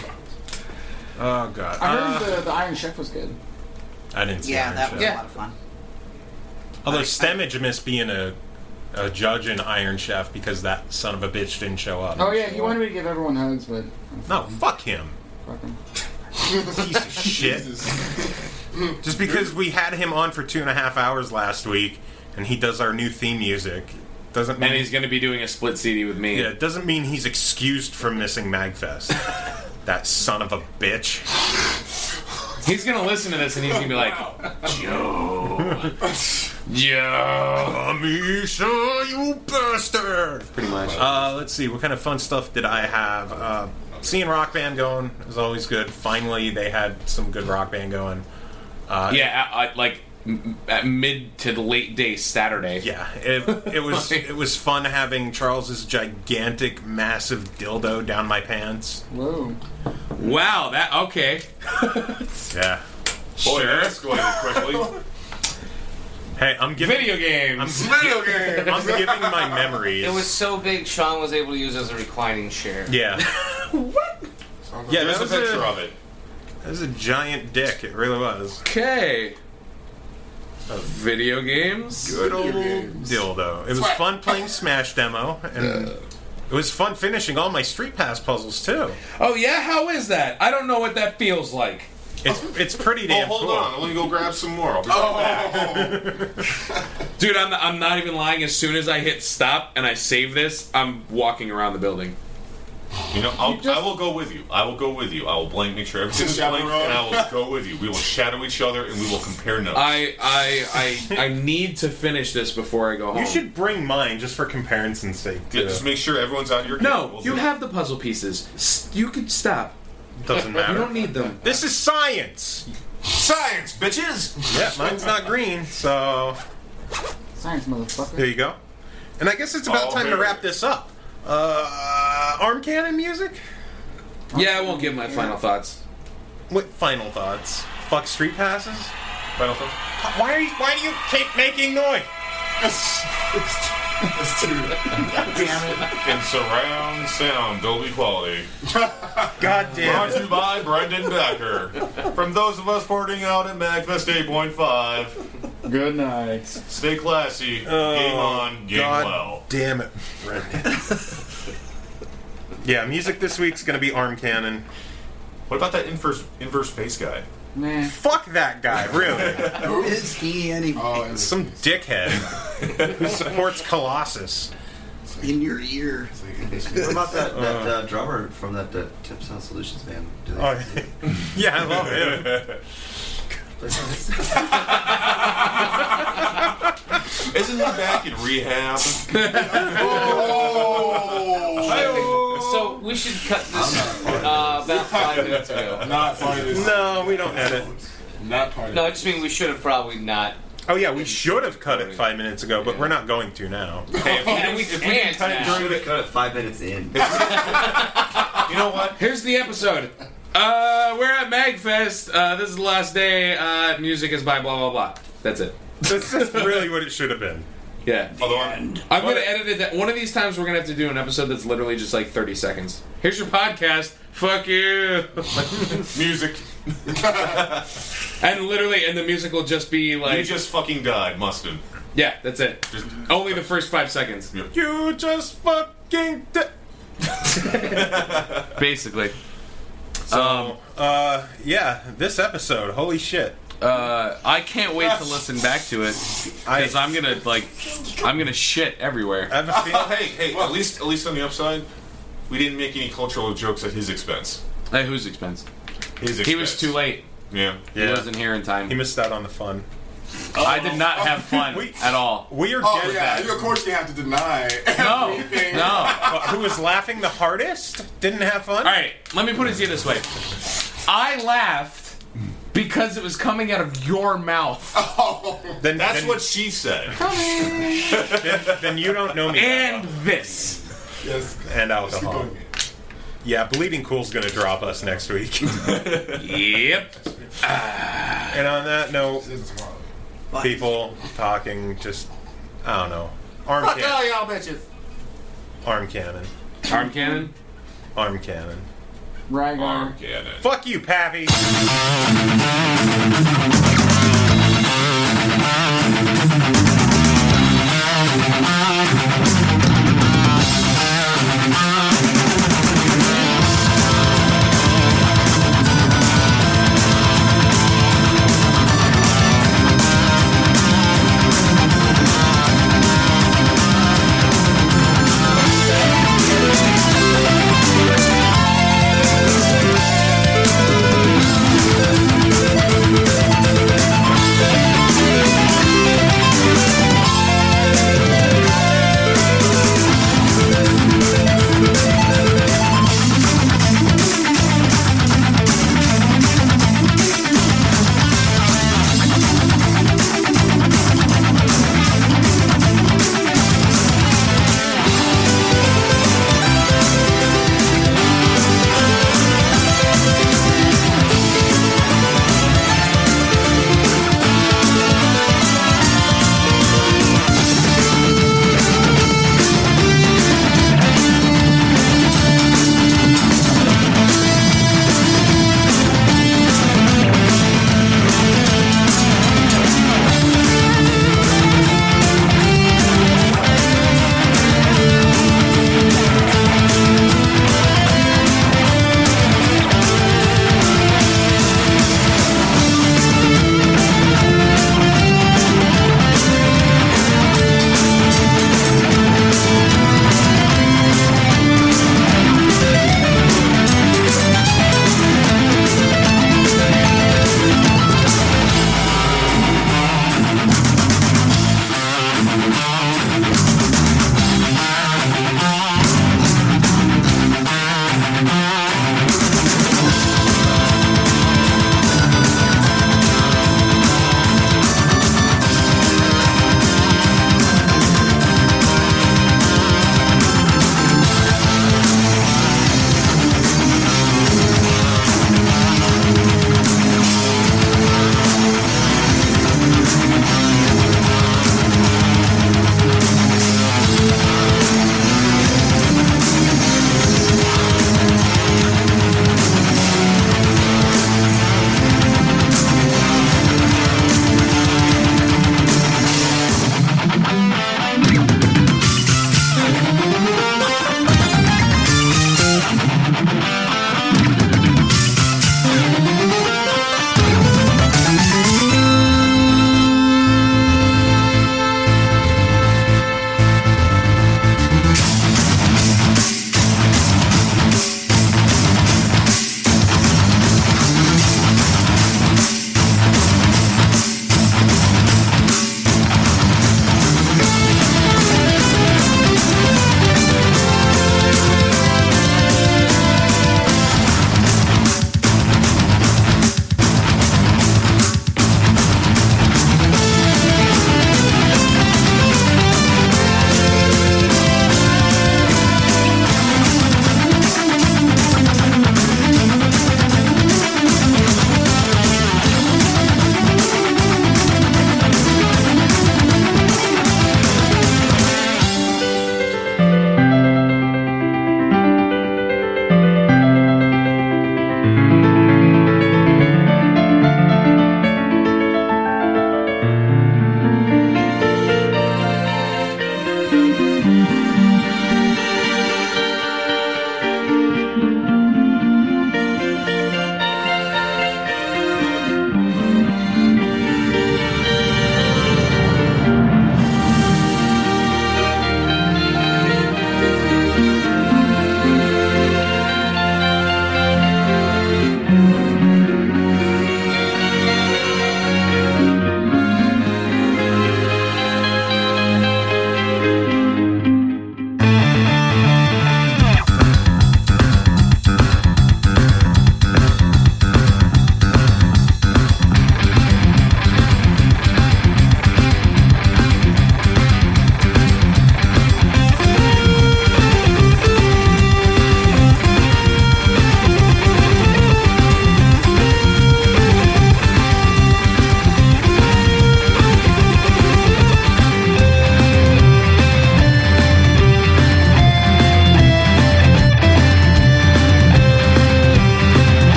Oh god. I Uh, heard the, the Iron Chef was good. I didn't see yeah, Iron that Chef. was a lot of fun. Although I- Stemage missed being a a judge in Iron Chef because that son of a bitch didn't show up. Oh yeah, he wanted me to give everyone hugs, but No, fuck him. fuck him. Piece of shit. Just because we had him on for two and a half hours last week and he does our new theme music doesn't mean And he's gonna be doing a split C D with me. yeah, it doesn't mean he's excused from missing Magfest. That son of a bitch. He's gonna listen to this and he's gonna be like, Joe, Joe. Amisha, you bastard! Pretty much. Uh, let's see, what kind of fun stuff did I have? Uh, seeing Rock Band going was always good. Finally, they had some good Rock Band going. Uh, Yeah, at, at, like m- at mid to the late day Saturday. Yeah, it, it was it was fun having Charles's gigantic, massive dildo down my pants. Whoa. Wow. That okay. Yeah. Boy, Sure. that escalated quickly. Hey, I'm giving Video games. I'm, video game. I'm giving my memories. It was so big, Sean was able to use it as a reclining chair. yeah. Yeah, There's that a was picture a, of it. that was a giant dick. It really was. Okay. Video games. Good old dildo. It was fun playing Smash Demo, and it was fun finishing all my Street Pass puzzles too. Oh yeah, how is that? I don't know what that feels like. It's it's pretty Oh, damn hold cool. on. Let me go grab some more. I'll be right back. Dude, I'm, I'm not even lying. As soon as I hit stop and I save this, I'm walking around the building. You know, I'll, You just- I will go with you. I will go with you. I will blank, make sure everything's Just blank, chaperone. and I will go with you. We will shadow each other, and we will compare notes. I I I, I need to finish this before I go home. You should bring mine just for comparison's sake. Yeah, Too. just make sure everyone's on your. No, We'll you do it. have the puzzle pieces. S- You could stop. Doesn't matter. You don't need them. This is science. science, bitches. Yeah, mine's not green, so Science, motherfucker. there you go. And I guess it's about Oh, time to man. wrap this up. Uh, arm cannon music. Yeah, I won't give my final thoughts. What final thoughts? Fuck street passes. Final thoughts? Why are you? Why do you keep making noise? It's too. In surround sound, Dolby quality. God damn Brought to it! you by Brendan Becker. From those of us porting out at MagFest eight point five. Good night. Stay classy. Oh, game on. Game God well. damn it, Brendan. Yeah, music this week's gonna be arm cannon. What about that inverse inverse face guy? Man. Fuck that guy, really. Who is he anyway? Oh, and Some dickhead who supports Colossus. In your ear. What about that, that uh, drummer from that uh, Tip Sound Solutions band? Do they- Oh, yeah, I love him. Isn't he back in rehab? So we should cut this uh, about five minutes ago. not part of this. No, we don't edit. Not part of No, I this. just mean we should have probably not. Oh yeah, we should have cut it five minutes ago, but we're not going to now. Hey, if we, And we if we didn't can't cut it now. during the, Cut it five minutes in. you know what? Here's the episode. Uh, we're at MagFest. Uh, this is the last day. Uh, music is by blah blah blah. That's it. That's just really what it should have been. Yeah. Although I'm, I'm gonna edit it. That one of these times we're gonna have to do an episode that's literally just like thirty seconds. Here's your podcast. Fuck you. music. And literally, and the music will just be You like, just fucking died, Mustin. yeah, that's it. Just, Only the first five seconds, Yeah. You just fucking. Di- basically. so, uh, yeah, this episode, holy shit. Uh, I can't wait to listen back to it because I'm gonna like, I'm gonna shit everywhere. I have a Oh, feeling. hey, hey! At least, at least on the upside, we didn't make any cultural jokes at his expense. Hey, whose expense? His expense. He was too late. Yeah. He Yeah. wasn't here in time. He missed out on the fun. I did not have fun We- at all. We are Oh getting yeah, you of course you have to deny. No, everything. no. Uh, who was laughing the hardest? Didn't have fun? All right, let me put it to you this way. I laughed because it was coming out of your mouth. Then, That's then, what she said. Then, then you don't know me. And this. Yes. and Keep alcohol. going. Yeah, Bleeding Cool's gonna drop us next week. Yep. And on that note, This is tomorrow. people talking, just I don't know. Arm Fuck cannon. all y'all bitches. Arm cannon. Arm cannon. Arm cannon. Rygar. Arm cannon. Fuck you, Pappy.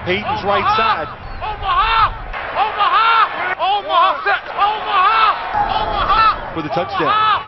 Peyton's right side. Omaha! Omaha! Omaha! Omaha! Omaha! For the touchdown.